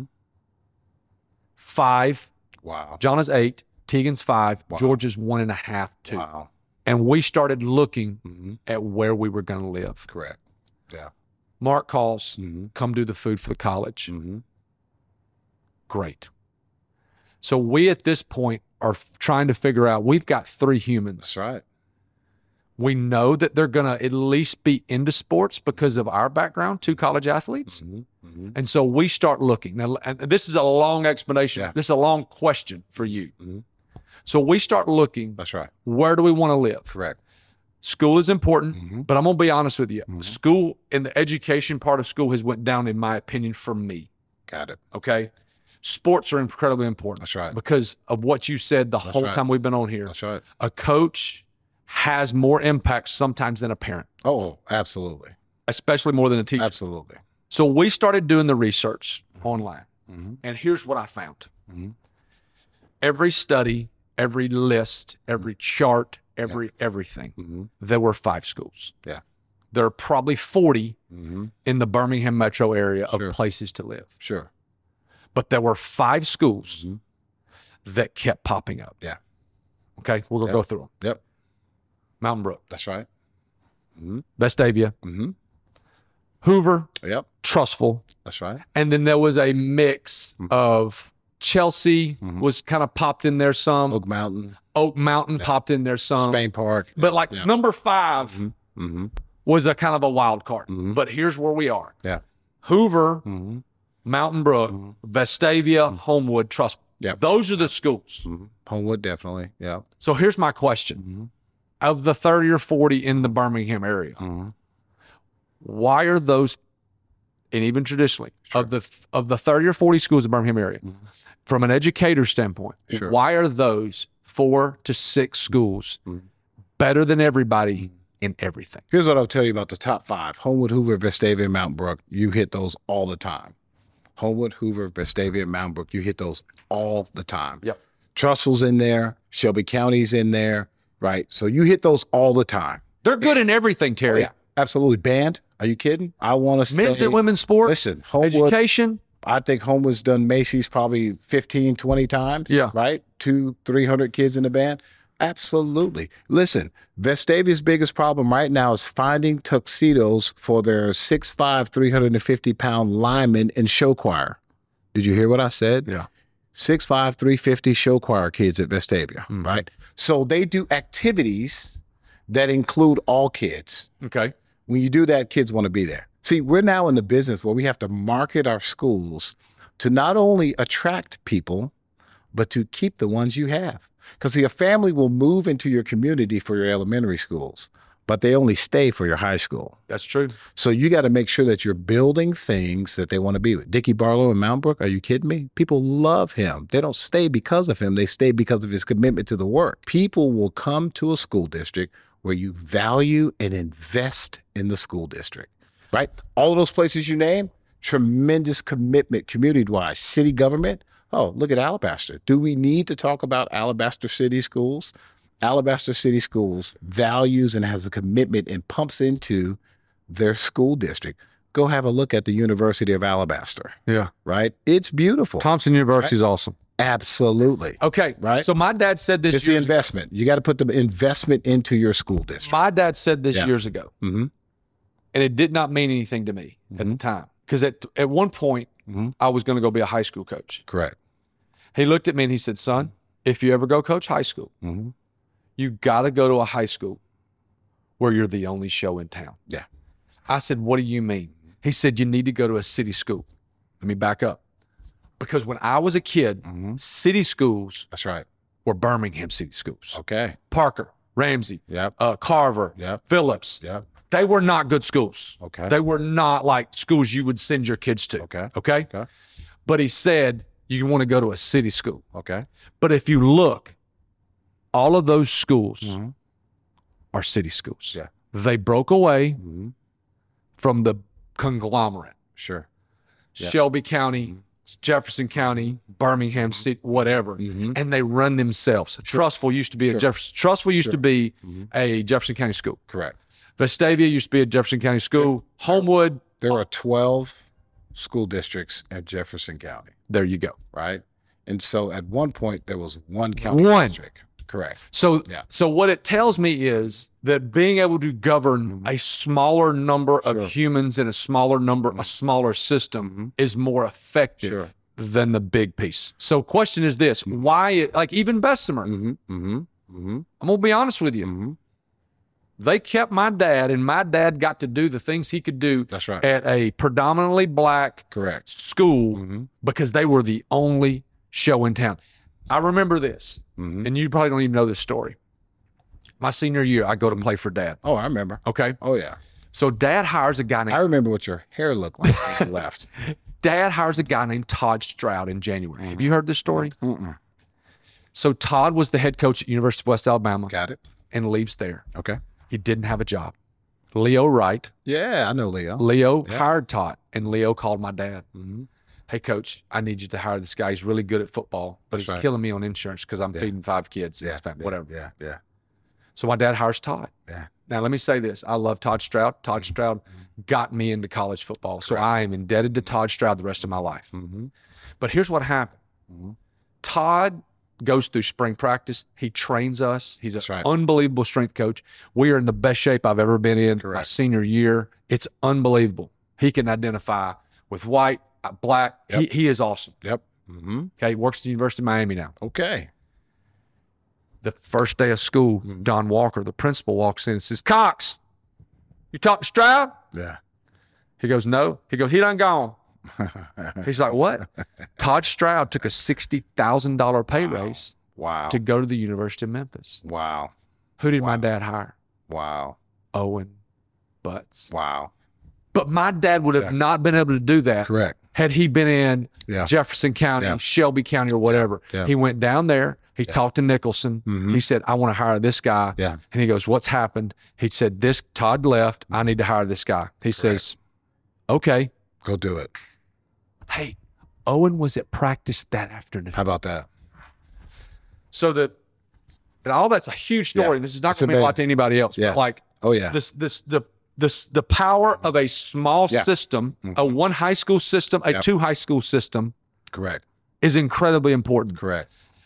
5. Wow. John is 8, Tegan's 5, George is 1.5, 2. Wow. And we started looking at where we were going to live. Correct. Yeah. Mark calls, come do the food for the college. Great. So we at this point are trying to figure out, we've got 3 humans. That's right. We know that they're going to at least be into sports because of our background, 2 college athletes. And so we start looking. Now, and this is a long explanation. This is a long question for you. So we start looking. That's right. Where do we want to live? Correct. School is important, but I'm going to be honest with you. School and the education part of school has went down, in my opinion, for me. Got it. Okay. Sports are incredibly important. That's right. Because of what you said the whole time we've been on here. That's right. A coach has more impact sometimes than a parent. Oh, absolutely. Especially more than a teacher. Absolutely. So we started doing the research online. And here's what I found. Every study, every list, every chart, everything, there were 5 schools. Yeah. There are probably 40 in the Birmingham metro area of places to live. Sure. But there were 5 schools that kept popping up. Yeah. Okay, we're going to go through them. Yep. Mountain Brook. That's right. Vestavia. Hoover. Yep. Trustful. That's right. And then there was a mix of Chelsea was kind of popped in there some. Oak Mountain. Oak Mountain popped in there some. Spain Park. But like number 5 was a kind of a wild card. But here's where we are. Yeah. Hoover, Mountain Brook, Vestavia, Homewood, Trustful. Yeah. Those are the schools. Homewood, definitely. Yeah. So here's my question. Of the 30 or 40 in the Birmingham area, why are those, and even traditionally, of the 30 or 40 schools in the Birmingham area, from an educator standpoint, why are those 4 to 6 schools better than everybody in everything? Here's what I'll tell you about the top 5. Homewood, Hoover, Vestavia, and Mountain Brook. You hit those all the time. Homewood, Hoover, Vestavia, and Mountain Brook. You hit those all the time. Yep. Trustful's in there. Shelby County's in there. Right. So you hit those all the time. They're good in everything, Terry. Oh, yeah, absolutely. Band. Are you kidding? I want to say. Men's and women's sports. Listen, Homewood. Education. I think Homewood's done Macy's probably 15, 20 times. Yeah. Right? 200-300 kids in the band. Absolutely. Listen, Vestavia's biggest problem right now is finding tuxedos for their 6'5", 350-pound linemen in show choir. Did you hear what I said? Yeah. 6'5", 350 show choir kids at Vestavia, right? So they do activities that include all kids. Okay. When you do that, kids want to be there. See, we're now in the business where we have to market our schools to not only attract people, but to keep the ones you have. Because see, a family will move into your community for your elementary schools, but they only stay for your high school. That's true. So you got to make sure that you're building things that they want to be with. Dickie Barlow in Mountain Brook, are you kidding me? People love him. They don't stay because of him. They stay because of his commitment to the work. People will come to a school district where you value and invest in the school district, right? All of those places you name, tremendous commitment community-wise. City government, oh, look at Alabaster. Do we need to talk about Alabaster City Schools? Alabaster City Schools values and has a commitment and pumps into their school district. Go have a look at the University of Alabaster. Yeah. Right? It's beautiful. Thompson University is awesome. Absolutely. Okay. Right? So my dad said this It's the investment. You got to put the investment into your school district. My dad said this years ago. And it did not mean anything to me at the time. Because at one point, I was going to go be a high school coach. Correct. He looked at me and he said, son, if you ever go coach high school, you got to go to a high school where you're the only show in town. Yeah. I said, what do you mean? He said, you need to go to a city school. Let me back up. Because when I was a kid, city schools That's right. were Birmingham city schools. Okay. Parker, Ramsey, Yep. Carver, Yep. Phillips. Yep. They were not good schools. Okay. They were not like schools you would send your kids to. Okay. Okay. Okay. But he said, you want to go to a city school. Okay. But if you look, all of those schools are city schools. Yeah. They broke away from the conglomerate. Sure. Yeah. Shelby County, Jefferson County, Birmingham City, whatever, and they run themselves. Trustful used to be a Trustful used to be a Jefferson County school. Correct. Vestavia used to be a Jefferson County school. Homewood. There are 12 school districts at Jefferson County, There you go. right? And so at one point there was one county district. Correct. So, Yeah. so what it tells me is that being able to govern a smaller number of humans in a smaller number, a smaller system is more effective than the big piece. So question is this, why, like even Bessemer, I'm going to be honest with you. They kept my dad, and my dad got to do the things he could do That's right. at a predominantly black Correct. school because they were the only show in town. I remember this, and you probably don't even know this story. My senior year, I go to play for Dad. Oh, I remember. Okay. Oh, yeah. So Dad hires a guy named I remember what your hair looked like when you left. Dad hires a guy named Todd Stroud in January. Have you heard this story? Mm-mm. So Todd was the head coach at University of West Alabama Got it. and leaves there. Okay. He didn't have a job. Leo Wright. Yeah, I know Leo. Leo hired Todd, and Leo called my dad. Mhm. Hey, coach, I need you to hire this guy. He's really good at football, but That's he's right. killing me on insurance because I'm feeding 5 kids. Yeah, Whatever. Yeah, yeah, So my dad hires Todd. yeah. Now, let me say this. I love Todd Stroud. Todd Stroud got me into college football. So I am indebted to Todd Stroud the rest of my life. Mm-hmm. But here's what happened. Todd goes through spring practice. He trains us. He's an right. unbelievable strength coach. We are in the best shape I've ever been in my Correct. senior year. It's unbelievable. He can identify with white, black. Yep. He is awesome. Yep. Mm-hmm. Okay, he works at the University of Miami now. Okay. The first day of school, Don Walker, the principal, walks in and says, Cox, you talking to Stroud? Yeah. He goes, no. He goes, he done gone. He's like, what? Todd Stroud took a $60,000 pay raise Wow. to go to the University of Memphis. Wow. Who did my dad hire? Wow. Owen Butts. Wow. But my dad would have not been able to do that Correct. had he been in Yeah. Jefferson County, Yeah. Shelby County, or whatever. Yeah. He went down there. He talked to Nicholson. Mhm. He said, I want to hire this guy. Yeah. And he goes, what's happened? He said, this Todd left. I need to hire this guy. He says, okay. Go do it. Hey, Owen was at practice that afternoon. How about that? So and all that's a huge story. Yeah. This is not It's going to mean a lot amazing. to anybody else. Yeah. But like Oh, yeah. the power of a small Yeah. system, a one high school system, a Yep. 2 high school system Correct. is incredibly important. Correct.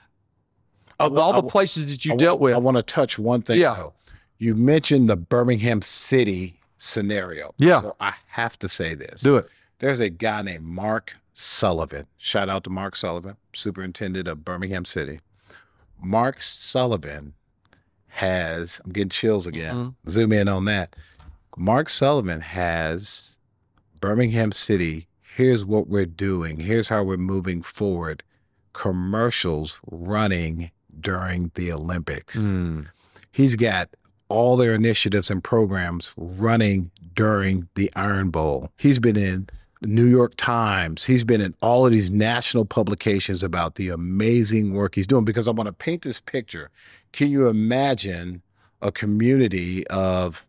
Of all the places that you dealt with, I want to touch one thing, Yeah. though. You mentioned the Birmingham City scenario. Yeah. So I have to say this. do it. There's a guy named Mark Sullivan. Shout out to Mark Sullivan, superintendent of Birmingham City. Mark Sullivan has, I'm getting chills again. Zoom in on that. Mark Sullivan has Birmingham City. Here's what we're doing. Here's how we're moving forward. Commercials running during the Olympics. He's got all their initiatives and programs running during the Iron Bowl. He's been in the New York Times. He's been in all of these national publications about the amazing work he's doing, because I want to paint this picture. Can you imagine a community of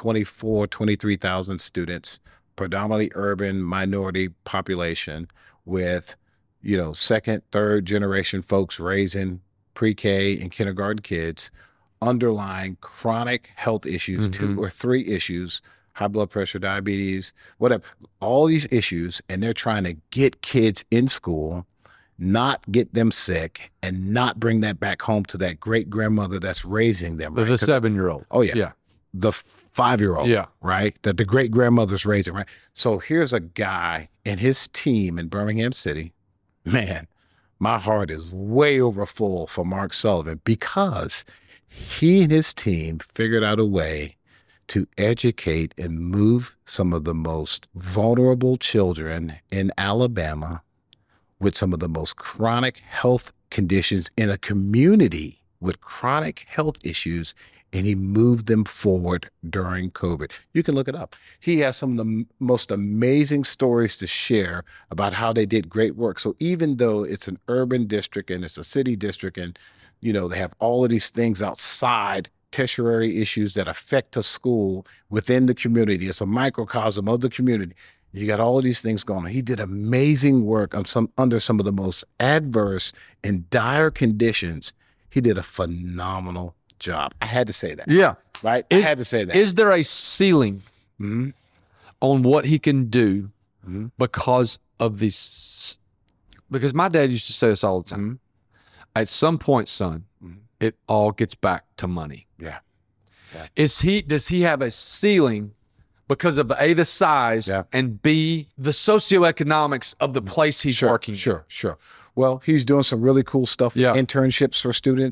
23,000 students, predominantly urban minority population with, second, third generation folks raising pre-K and kindergarten kids, underlying chronic health issues, 2 or 3 issues, high blood pressure, diabetes, whatever, all these issues, and they're trying to get kids in school, not get them sick, and not bring that back home to that great grandmother that's raising them. The Right? 7-year-old. Oh, yeah. Yeah. The 5-year-old, Yeah. right? That the great grandmother's raising, right? So here's a guy and his team in Birmingham City. Man, my heart is way over full for Mark Sullivan, because he and his team figured out a way to educate and move some of the most vulnerable children in Alabama with some of the most chronic health conditions in a community with chronic health issues, and he moved them forward during COVID. You can look it up. He has some of the most amazing stories to share about how they did great work. So even though it's an urban district and it's a city district, and they have all of these things outside, tertiary issues that affect a school within the community, it's a microcosm of the community. You got all of these things going on. He did amazing work under some of the most adverse and dire conditions. He did a phenomenal job. I had to say that. Yeah. Right? I had to say that. Is there a ceiling Mhm. on what he can do because of these? Because my dad used to say this all the time. At some point, son, it all gets back to money. Yeah. Does he have a ceiling because of A, the size, Yeah. and B, the socioeconomics of the place he's working? Sure. Well, he's doing some really cool stuff with Yeah. internships for students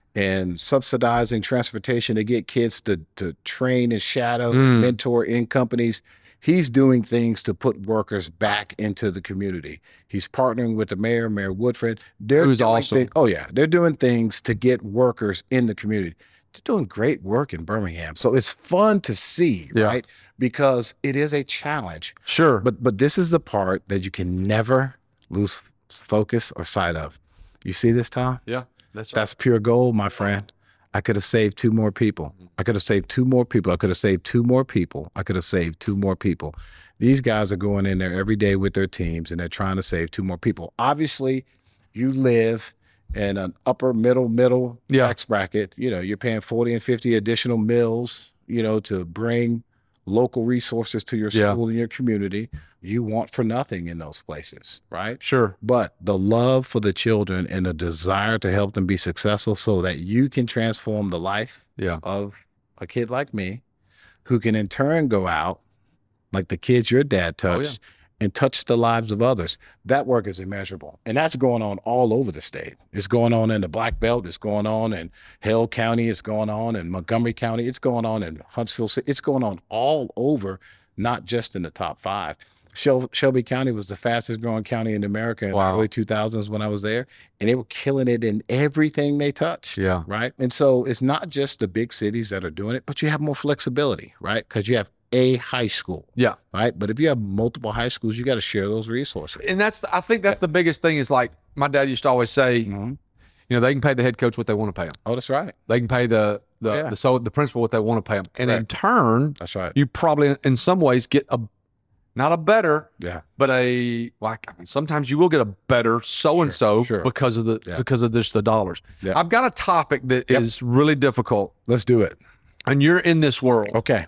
and subsidizing transportation to get kids to train and shadow and mentor in companies. He's doing things to put workers back into the community. He's partnering with the mayor, Mayor Woodford. Who's awesome. They're doing things to get workers in the community. They're doing great work in Birmingham. So it's fun to see, right? Because it is a challenge. Sure. But this is the part that you can never lose focus or sight of. You see this, Tom? Yeah, that's right. That's pure gold, my friend. I could have saved 2 more people. I could have saved 2 more people. I could have saved 2 more people. I could have saved 2 more people. These guys are going in there every day with their teams, and they're trying to save 2 more people. Obviously, you live in an upper middle tax bracket. You know, you're paying 40 and 50 additional mills, you know, to bring local resources to your school and your community. You want for nothing in those places, right? Sure. But the love for the children and the desire to help them be successful so that you can transform the life of a kid like me, who can in turn go out, like the kids your dad touched, and touch the lives of others. That work is immeasurable. And that's going on all over the state. It's going on in the Black Belt. It's going on in Hale County. It's going on in Montgomery County. It's going on in Huntsville City. It's going on all over, not just in the top 5. Shelby County was the fastest growing county in America in the early 2000s when I was there, and they were killing it in everything they touched. Yeah. Right. And so it's not just the big cities that are doing it, but you have more flexibility, right? Because you have a high school. Yeah. Right. But if you have multiple high schools, you got to share those resources. And I think that's the biggest thing is, like my dad used to always say, you know, they can pay the head coach what they want to pay them. Oh, that's right. They can pay the principal what they want to pay them. And in turn, that's right. You probably in some ways get not a better, but sometimes you will get a better so-and-so because of just the dollars. Yeah. I've got a topic that is really difficult. Let's do it. And you're in this world. Okay.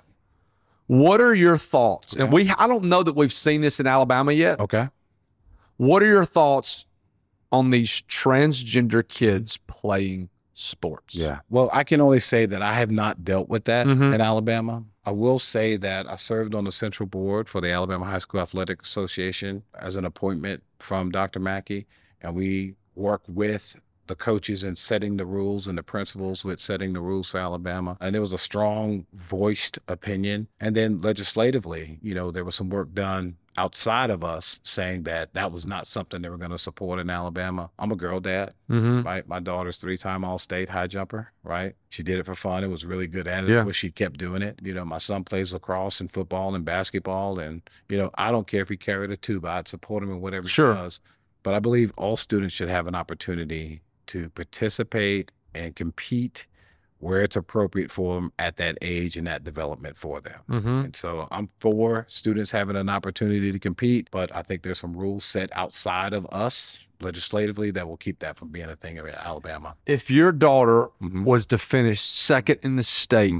What are your thoughts? And I don't know that we've seen this in Alabama yet. Okay. What are your thoughts on these transgender kids playing sports? Yeah. Well, I can only say that I have not dealt with that in Alabama. I will say that I served on the central board for the Alabama High School Athletic Association as an appointment from Dr. Mackey, and we work with the coaches in setting the rules and the principals with setting the rules for Alabama. And there was a strong voiced opinion. And then legislatively, you know, there was some work done outside of us saying that that was not something they were going to support in Alabama. I'm a girl dad, right? My daughter's 3-time All-State high jumper, right? She did it for fun. It was really good at it. I wish she kept doing it. You know, my son plays lacrosse and football and basketball. And, you know, I don't care if he carried a tuba. I'd support him in whatever he does. But I believe all students should have an opportunity to participate and compete where it's appropriate for them at that age and that development for them. And so I'm for students having an opportunity to compete, but I think there's some rules set outside of us legislatively that will keep that from being a thing in Alabama. If your daughter was to finish second in the state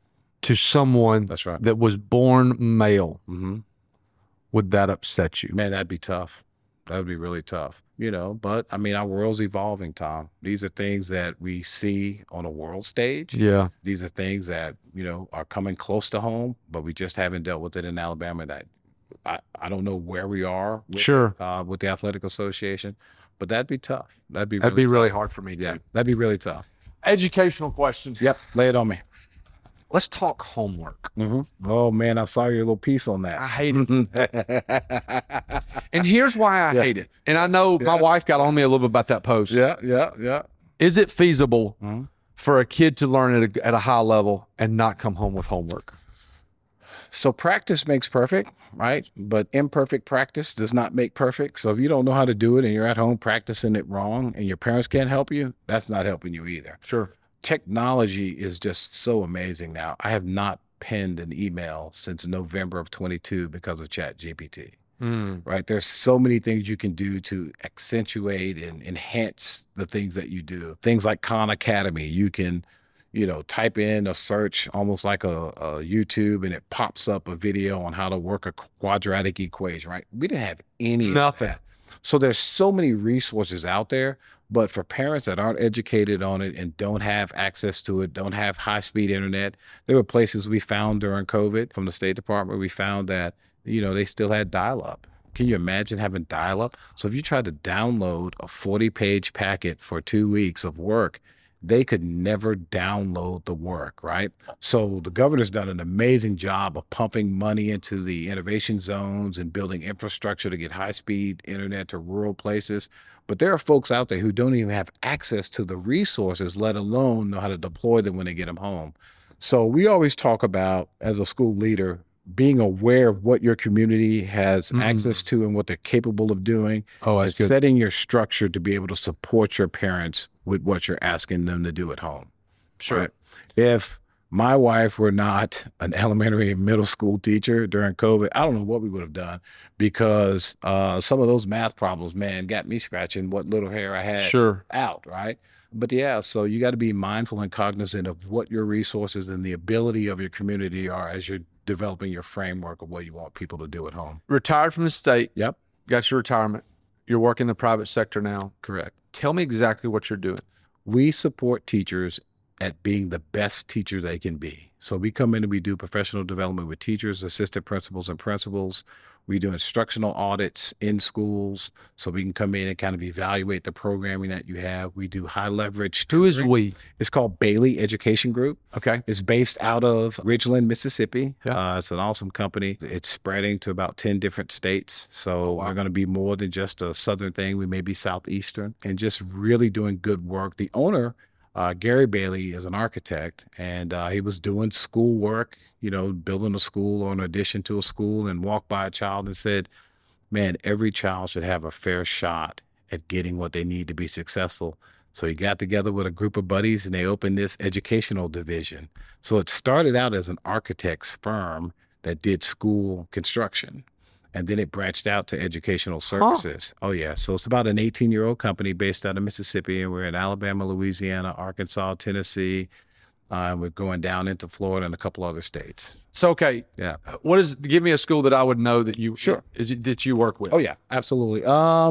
to someone that was born male, would that upset you? Man, that'd be tough. That would be really tough, you know, but I mean, our world's evolving, Tom. These are things that we see on a world stage. Yeah. These are things that, you know, are coming close to home, but we just haven't dealt with it in Alabama. That I don't know where we are with the Athletic Association, but that'd be tough. That'd be really hard for me too. Yeah, that'd be really tough. Educational question. Yep, lay it on me. Let's talk homework. Oh, man, I saw your little piece on that. I hate it. And here's why I hate it. And I know my wife got on me a little bit about that post. Yeah. Is it feasible for a kid to learn at a high level and not come home with homework? So practice makes perfect, right? But imperfect practice does not make perfect. So if you don't know how to do it and you're at home practicing it wrong and your parents can't help you, that's not helping you either. Sure. Technology is just so amazing now. I have not penned an email since November of 22 because of ChatGPT. Right? There's so many things you can do to accentuate and enhance the things that you do. Things like Khan Academy. You can, you know, type in a search almost like a YouTube and it pops up a video on how to work a quadratic equation, right? We didn't have any of that. So there's so many resources out there, but for parents that aren't educated on it and don't have access to it, don't have high-speed internet, there were places we found during COVID from the State Department, we found that, you know, they still had dial-up. Can you imagine having dial-up? So if you tried to download a 40-page packet for 2 weeks of work, they could never download the work, right? So the governor's done an amazing job of pumping money into the innovation zones and building infrastructure to get high-speed internet to rural places. But there are folks out there who don't even have access to the resources, let alone know how to deploy them when they get them home. So we always talk about, as a school leader, being aware of what your community has access to and what they're capable of doing, and setting your structure to be able to support your parents with what you're asking them to do at home. Sure. Right? If my wife were not an elementary and middle school teacher during COVID, I don't know what we would have done, because some of those math problems, man, got me scratching what little hair I had out, right? But yeah, so you got to be mindful and cognizant of what your resources and the ability of your community are as you're developing your framework of what you want people to do at home. Retired from the state. Yep. Got your retirement. You're working in the private sector now. Correct. Tell me exactly what you're doing. We support teachers at being the best teacher they can be. So we come in and we do professional development with teachers, assistant principals, and principals. We do instructional audits in schools so we can come in and kind of evaluate the programming that you have. We do high leverage. Who is we? It's called Bailey Education Group. Okay. It's based out of Ridgeland, Mississippi. Yeah. It's an awesome company. It's spreading to about 10 different states. So we're going to be more than just a Southern thing. We may be Southeastern, and just really doing good work. The owner, Gary Bailey, is an architect, and he was doing school work, building a school or an addition to a school, and walked by a child and said, man, every child should have a fair shot at getting what they need to be successful. So he got together with a group of buddies and they opened this educational division. So it started out as an architect's firm that did school construction. And then it branched out to educational services. Oh, yeah. So it's about an 18-year-old company based out of Mississippi, and we're in Alabama, Louisiana, Arkansas, Tennessee, and we're going down into Florida and a couple other states. So, okay. Yeah. Give me a school that I would know that you that you work with. Oh, yeah, absolutely.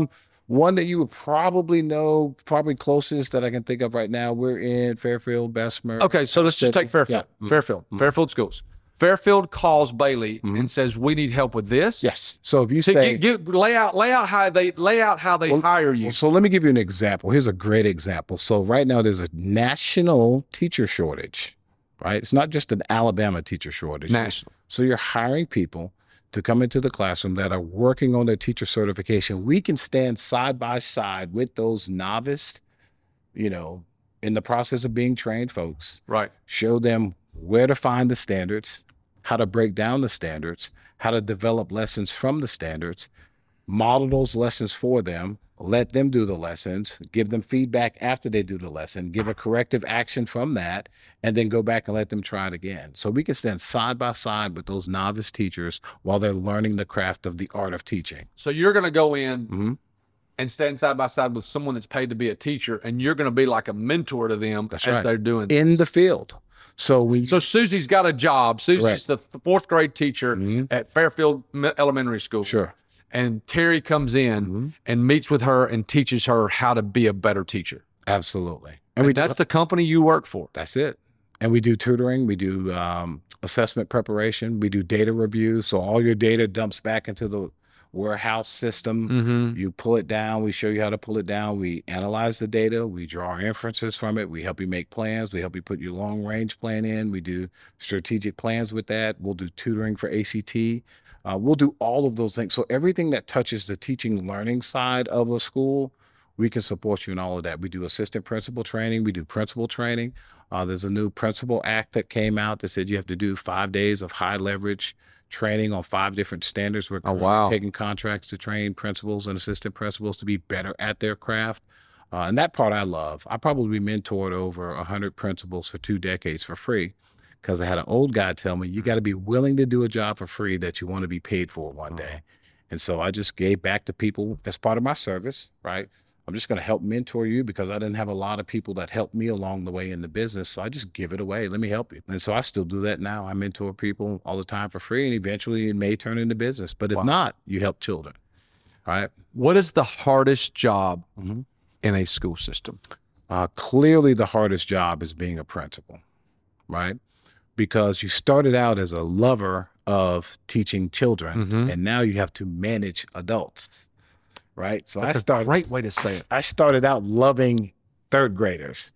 One that you would probably know, probably closest that I can think of right now, we're in Fairfield, Bessemer. Okay, so let's just take Fairfield. Yeah. Fairfield. Fairfield schools. Fairfield calls Bailey and says, "We need help with this." Yes. So if you say, lay out how they hire you. So let me give you an example. Here's a great example. So right now there's a national teacher shortage, right? It's not just an Alabama teacher shortage. National. So you're hiring people to come into the classroom that are working on their teacher certification. We can stand side by side with those novice, in the process of being trained folks. Right. Show them where to find the standards, how to break down the standards, how to develop lessons from the standards, model those lessons for them, let them do the lessons, give them feedback after they do the lesson, give a corrective action from that, and then go back and let them try it again. So we can stand side by side with those novice teachers while they're learning the craft of the art of teaching. So you're going to go in and stand side by side with someone that's paid to be a teacher, and you're going to be like a mentor to them they're doing this. In the field. So Susie's got a job. Susie's the fourth grade teacher at Fairfield Elementary School. Sure. And Terry comes in and meets with her and teaches her how to be a better teacher. Absolutely. And that's the company you work for. That's it. And we do tutoring. We do assessment preparation. We do data reviews. So all your data dumps back into the warehouse system. You pull it down. We show you how to pull it down. We analyze the data. We draw our inferences from it. We help you make plans. We help you put your long range plan in. We do strategic plans with that. We'll do tutoring for ACT. We'll do all of those things. So everything that touches the teaching learning side of a school, we can support you in all of that. We do assistant principal training. We do principal training. There's a new principal act that came out that said you have to do 5 days of high leverage training on 5 different standards. We're taking contracts to train principals and assistant principals to be better at their craft. And that part I love. I probably mentored over 100 principals for 2 decades for free, because I had an old guy tell me, you got to be willing to do a job for free that you want to be paid for one day. And so I just gave back to people as part of my service, right? I'm just going to help mentor you because I didn't have a lot of people that helped me along the way in the business. So I just give it away. Let me help you. And so I still do that now. I mentor people all the time for free, and eventually it may turn into business. But if not, you help children. All right. What is the hardest job in a school system? Clearly the hardest job is being a principal, right? Because you started out as a lover of teaching children, and now you have to manage adults. Right. So that's a great way to say it. I started out loving 3rd graders,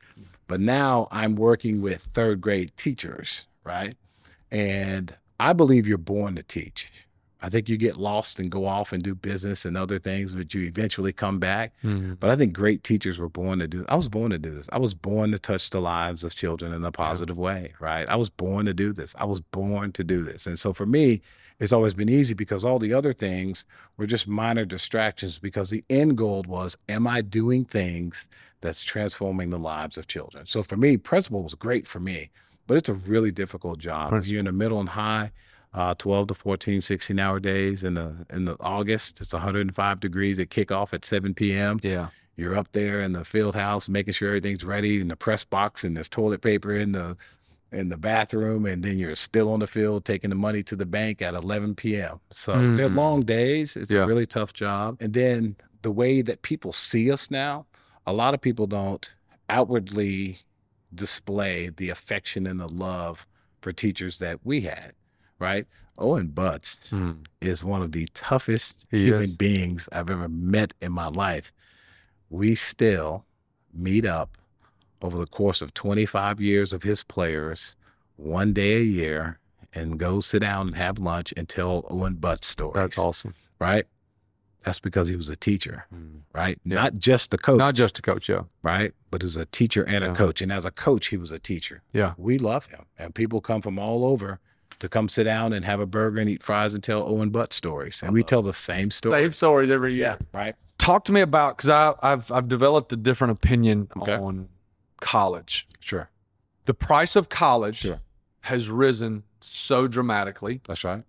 But now I'm working with third grade teachers, right? And I believe you're born to teach. I think you get lost and go off and do business and other things, but you eventually come back. But I think great teachers were born to do this. I was born to do this. I was born to touch the lives of children in a positive way, right? I was born to do this. I was born to do this. And so for me, it's always been easy because all the other things were just minor distractions, because the end goal was, am I doing things that's transforming the lives of children? So for me, principal was great for me, but it's a really difficult job. If you're in the middle and high, 12 to 14, 16-hour days in the August, it's 105 degrees at kickoff at 7 p.m. Yeah. You're up there in the field house, making sure everything's ready in the press box, and there's toilet paper in the bathroom, and then you're still on the field taking the money to the bank at 11 p.m. So they're long days. It's a really tough job. And then the way that people see us now, a lot of people don't outwardly display the affection and the love for teachers that we had, right? Owen Butts is one of the toughest human beings I've ever met in my life. We still meet up over the course of 25 years of his players, one day a year, and go sit down and have lunch and tell Owen Butts stories. That's awesome. Right? That's because he was a teacher, right? Yeah. Not just a coach. Not just a coach, yeah. Right? But he was a teacher and a coach. And as a coach, he was a teacher. Yeah. We love him. And people come from all over to come sit down and have a burger and eat fries and tell Owen Butts stories. And we tell the same stories. Same stories every year. Yeah, right? Talk to me about, because I've developed a different opinion on college. Sure. The price of college has risen so dramatically. That's right.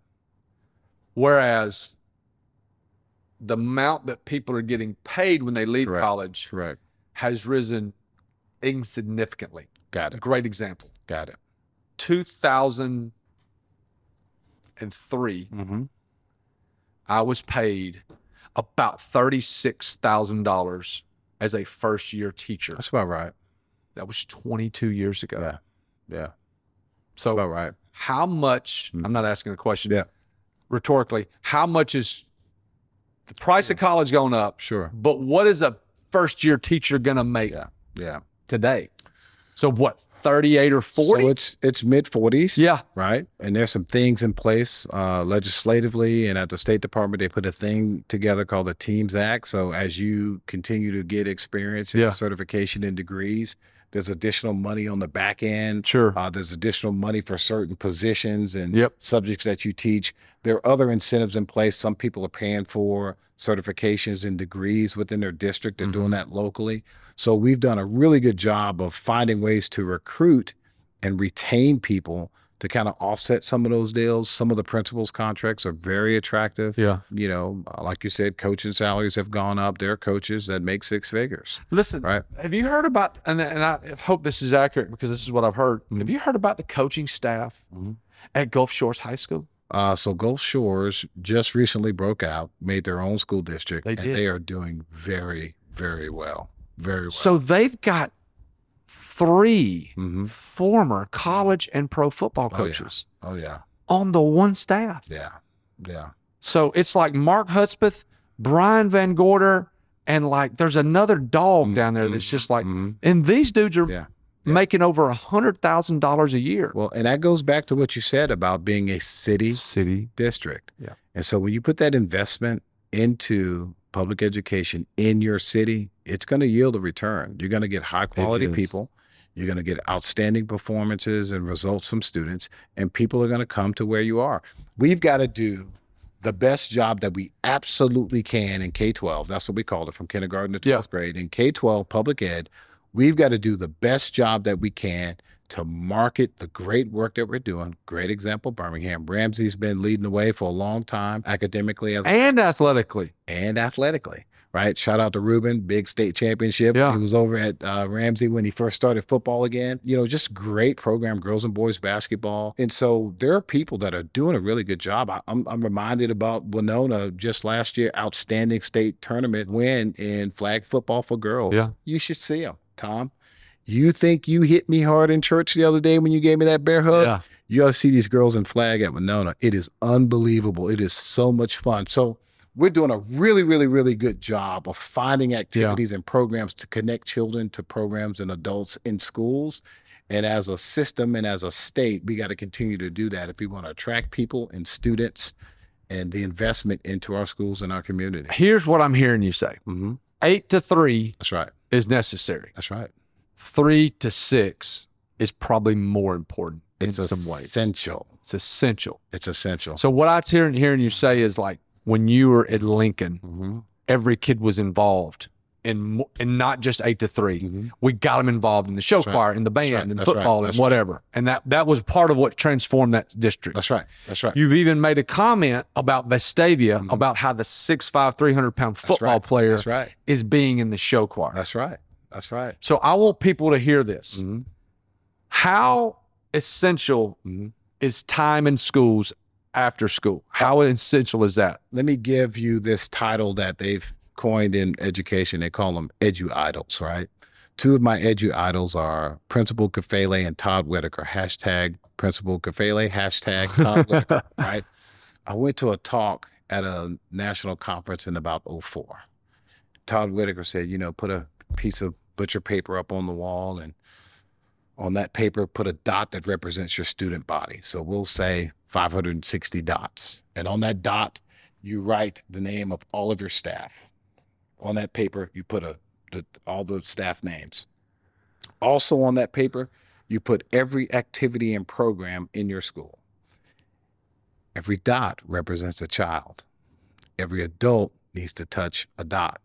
Whereas the amount that people are getting paid when they leave college has risen insignificantly. Got it. Great example. Got it. 2003, I was paid about $36,000 as a first-year teacher. That's about right. That was 22 years ago. Yeah. Yeah. So about right. How much, I'm not asking a question rhetorically, how much is the price of college going up? Sure. But what is a first-year teacher going to make today? So what, 38 or 40? So it's mid-40s. Yeah. Right? And there's some things in place legislatively, and at the State Department, they put a thing together called the TEAMS Act. So as you continue to get experience and certification and degrees, there's additional money on the back end. Sure. There's additional money for certain positions and subjects that you teach. There are other incentives in place. Some people are paying for certifications and degrees within their district and doing that locally. So we've done a really good job of finding ways to recruit and retain people to kind of offset some of those deals. Some of the principals' contracts are very attractive. Yeah. You know, like you said, coaching salaries have gone up. There are coaches that make six figures. Listen, have you heard about, and I hope this is accurate because this is what I've heard. Have you heard about the coaching staff at Gulf Shores High School? So Gulf Shores just recently broke out, made their own school district. They did. And they are doing very, very well. Very well. So they've got 3 former college and pro football coaches on the one staff. Yeah. Yeah. So it's like Mark Hudspeth, Brian Van Gorder, and like there's another dog down there that's just like, and these dudes are making over $100,000 a year. Well, and that goes back to what you said about being a city district. Yeah. And so when you put that investment into public education in your city, it's going to yield a return. You're going to get high quality people. You're going to get outstanding performances and results from students, and people are going to come to where you are. We've got to do the best job that we absolutely can in K-12. That's what we call it, from kindergarten to 12th grade. In K-12 public ed, we've got to do the best job that we can to market the great work that we're doing. Great example, Birmingham. Ramsey's been leading the way for a long time, academically and athletically. Right? Shout out to Ruben, big state championship. Yeah. He was over at Ramsey when he first started football again. You know, just great program, girls and boys basketball. And so there are people that are doing a really good job. I'm reminded about Winona just last year, outstanding state tournament win in flag football for girls. Yeah. You should see them, Tom. You think you hit me hard in church the other day when you gave me that bear hug? Yeah. You ought to see these girls in flag at Winona. It is unbelievable. It is so much fun. So we're doing a really, really, really good job of finding activities and programs to connect children to programs and adults in schools. And as a system and as a state, we got to continue to do that if we want to attract people and students and the investment into our schools and our community. Here's what I'm hearing you say. 8 to 3 That's right. is necessary. That's right. 3 to 6 is probably more important in It's some ways. essential. It's essential. It's essential. So what I'm hearing you say is like when you were at Lincoln, every kid was involved in not just 8 to 3. We got them involved in the show choir, in the band, in football, and whatever. And that was part of what transformed that district. That's right. That's right. You've even made a comment about Vestavia, about how the 6'5", 300-pound football player is being in the show choir. That's right. That's right. So I want people to hear this. How essential is time in schools after school? How essential is that? Let me give you this title that they've coined in education. They call them edu-idols, right? 2 of my edu-idols are Principal Kafele and Todd Whitaker. Hashtag Principal Kafele, hashtag Todd Whitaker, right? I went to a talk at a national conference in about 2004. Todd Whitaker said, put a piece of butcher paper up on the wall, and on that paper, put a dot that represents your student body. So we'll say 560 dots. And on that dot, you write the name of all of your staff. On that paper, you put all the staff names. Also on that paper, you put every activity and program in your school. Every dot represents a child. Every adult needs to touch a dot.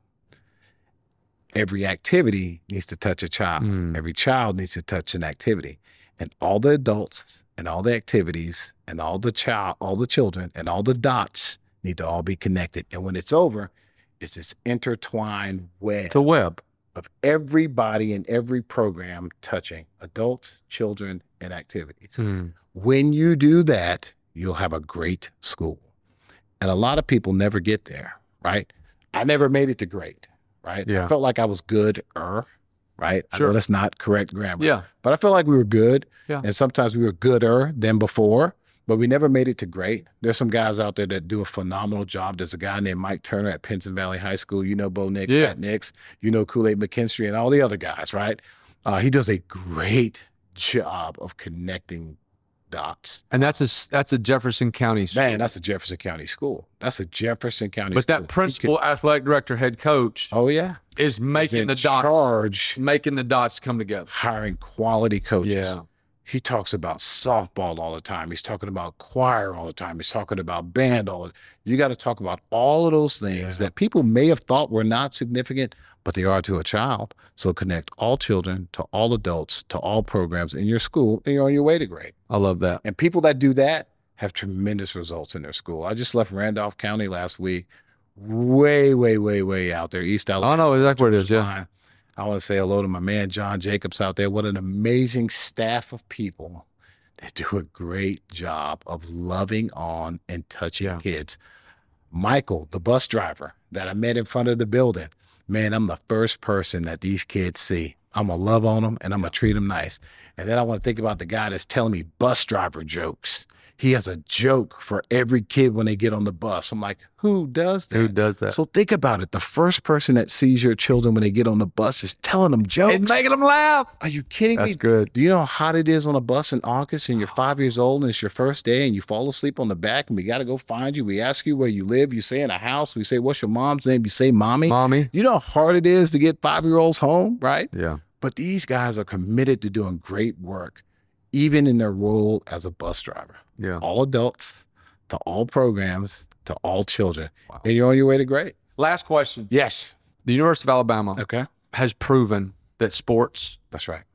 Every activity needs to touch a child. Every child needs to touch an activity. And all the adults and all the activities and all the children and all the dots need to all be connected. And when it's over, it's this intertwined web. It's a web of everybody in every program touching adults, children, and activities. When you do that, you'll have a great school. And a lot of people never get there, right? I never made it to great, right? Yeah. I felt like I was good-er, right? Sure. I know that's not correct grammar. Yeah. But I felt like we were good. Yeah. And sometimes we were gooder than before, but we never made it to great. There's some guys out there that do a phenomenal job. There's a guy named Mike Turner at Pinson Valley High School. Bo Nix, Pat Nix, Kool-Aid McKinstry, and all the other guys, right? He does a great job of connecting dots. And that's a Jefferson County school. Man, that's a Jefferson County school. That's a Jefferson County but school. That principal, athletic director, head coach, is making the dots, making the dots come together. Hiring quality coaches. Yeah. He talks about softball all the time. He's talking about choir all the time. He's talking about band all the time. You got to talk about all of those things that people may have thought were not significant, but they are to a child. So connect all children to all adults to all programs in your school, and you're on your way to great. I love that. And people that do that have tremendous results in their school. I just left Randolph County last week, way, way, way, way out there, East Alabama. I know exactly where it is, yeah. I want to say hello to my man, John Jacobs out there. What an amazing staff of people that do a great job of loving on and touching kids. Michael, the bus driver that I met in front of the building, man, I'm the first person that these kids see. I'm going to love on them and I'm going to treat them nice. And then I want to think about the guy that's telling me bus driver jokes. He has a joke for every kid when they get on the bus. I'm like, who does that? Who does that? So think about it. The first person that sees your children when they get on the bus is telling them jokes. And making them laugh. Are you kidding me? That's good. Do you know how hot it is on a bus in August and you're 5 years old and it's your first day and you fall asleep on the back and we got to go find you. We ask you where you live. You say in a house. We say, what's your mom's name? You say mommy. Mommy. You know how hard it is to get 5-year-olds home, right? Yeah. But these guys are committed to doing great work, even in their role as a bus driver. Yeah. All adults, to all programs, to all children. Wow. And you're on your way to great. Last question. Yes. The University of Alabama has proven that sports That's right.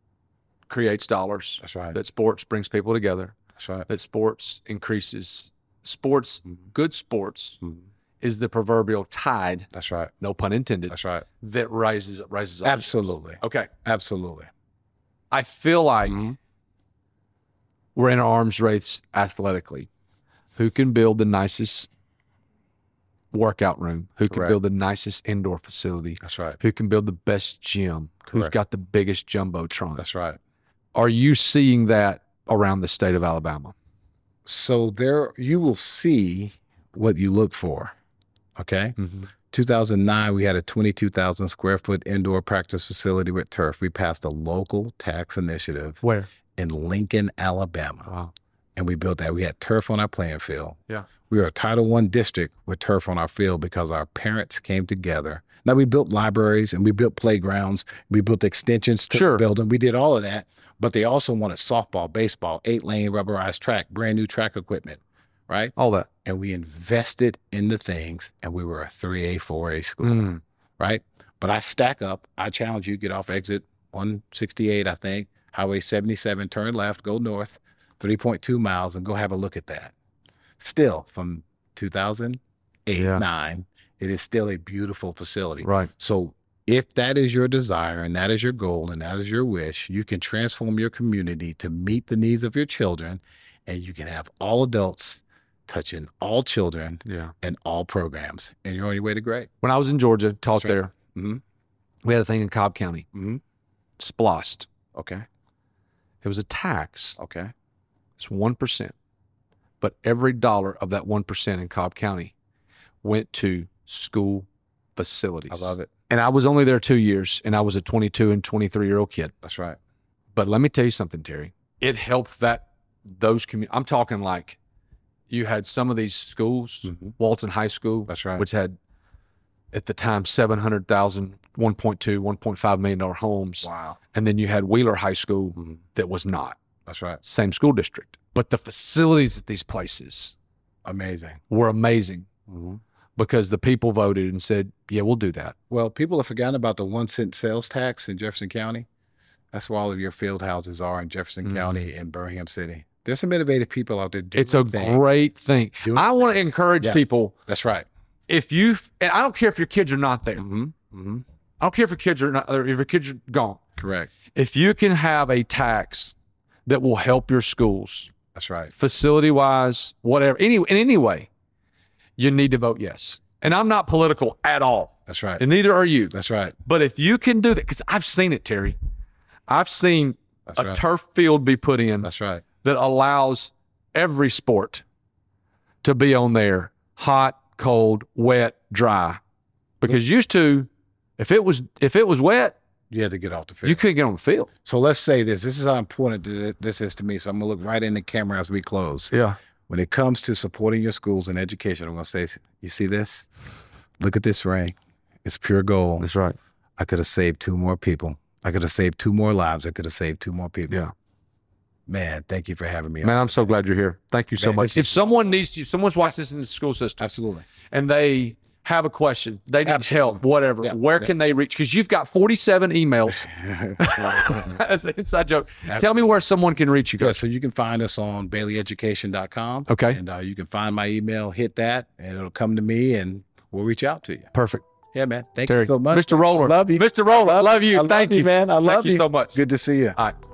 creates dollars. That's right. That sports brings people together. That's right. That sports increases sports, good sports Mhm. is the proverbial tide, That's right. no pun intended, That's right. that raises up. Absolutely. Okay. Absolutely. I feel like Mhm. we're in an arms race athletically. Who can build the nicest workout room? Who can Correct. build the nicest indoor facility? That's right. Who can build the best gym? Who's Correct. got the biggest jumbotron? That's right. Are you seeing that around the state of Alabama? So there you will see what you look for. Okay. 2009, we had a 22,000 square foot indoor practice facility with turf. We passed a local tax initiative. Where? In Lincoln, Alabama. Wow. And we built that. We had turf on our playing field. Yeah. We were a Title I district with turf on our field because our parents came together. Now, we built libraries and we built playgrounds. We built extensions to the building. We did all of that. But they also wanted softball, baseball, 8-lane rubberized track, brand new track equipment, right? All that. And we invested in the things, and we were a 3A, 4A school, right? But I stack up. I challenge you, get off exit 168, I think, Highway 77, turn left, go north, 3.2 miles, and go have a look at that. Still, from 2008, 9, it is still a beautiful facility. Right. So if that is your desire and that is your goal and that is your wish, you can transform your community to meet the needs of your children, and you can have all adults touching all children and all programs, and you're on your way to great. When I was in Georgia, taught there, we had a thing in Cobb County, SPLOST. Okay. It was a tax. Okay. It's 1%. But every dollar of that 1% in Cobb County went to school facilities. I love it. And I was only there 2 years, and I was a 22 and 23-year-old kid. That's right. But let me tell you something, Terry. It helped those communities. I'm talking like you had some of these schools, Walton High School, that's right, which had at the time 700,000, 1.2, $1.5 million homes. Wow. And then you had Wheeler High School that was not. That's right. Same school district. But the facilities at these places were amazing because the people voted and said, yeah, we'll do that. Well, people have forgotten about the 1-cent sales tax in Jefferson County. That's where all of your field houses are in Jefferson County and Birmingham City. There's some innovative people out there doing It's a great thing. I want to encourage people. That's right. If you, and I don't care if your kids are not there. I don't care if your kids are not there, if your kids are gone. Correct. If you can have a tax that will help your schools. That's right. Facility-wise, whatever. In any way, you need to vote yes. And I'm not political at all. That's right. And neither are you. That's right. But if you can do that, because I've seen it, Terry. I've seen a turf field be put in. That's right. That allows every sport to be on there, hot, cold, wet, dry. Because used to, if it was wet, you had to get off the field. You couldn't get on the field. So let's say this. This is how important this is to me. So I'm going to look right in the camera as we close. Yeah. When it comes to supporting your schools and education, I'm going to say, you see this? Look at this ring. It's pure gold. That's right. I could have saved 2 more people. I could have saved 2 more lives. I could have saved 2 more people. Yeah. Man, thank you for having me. Man, I'm so glad you're here. Thank you so much. If someone needs you, someone's watching this in the school system. Absolutely. And they have a question, they need help, whatever. Yeah. Where can they reach? Because you've got 47 emails. That's an inside joke. Absolutely. Tell me where someone can reach you guys. Yeah, so you can find us on BaileyEducation.com. Okay. And you can find my email, hit that, and it'll come to me, and we'll reach out to you. Perfect. Yeah, man. Thank you so much. Mr. Roller. I love you. Mr. Roller, I love you. Thank you, man. I love you so much. Good to see you. All right.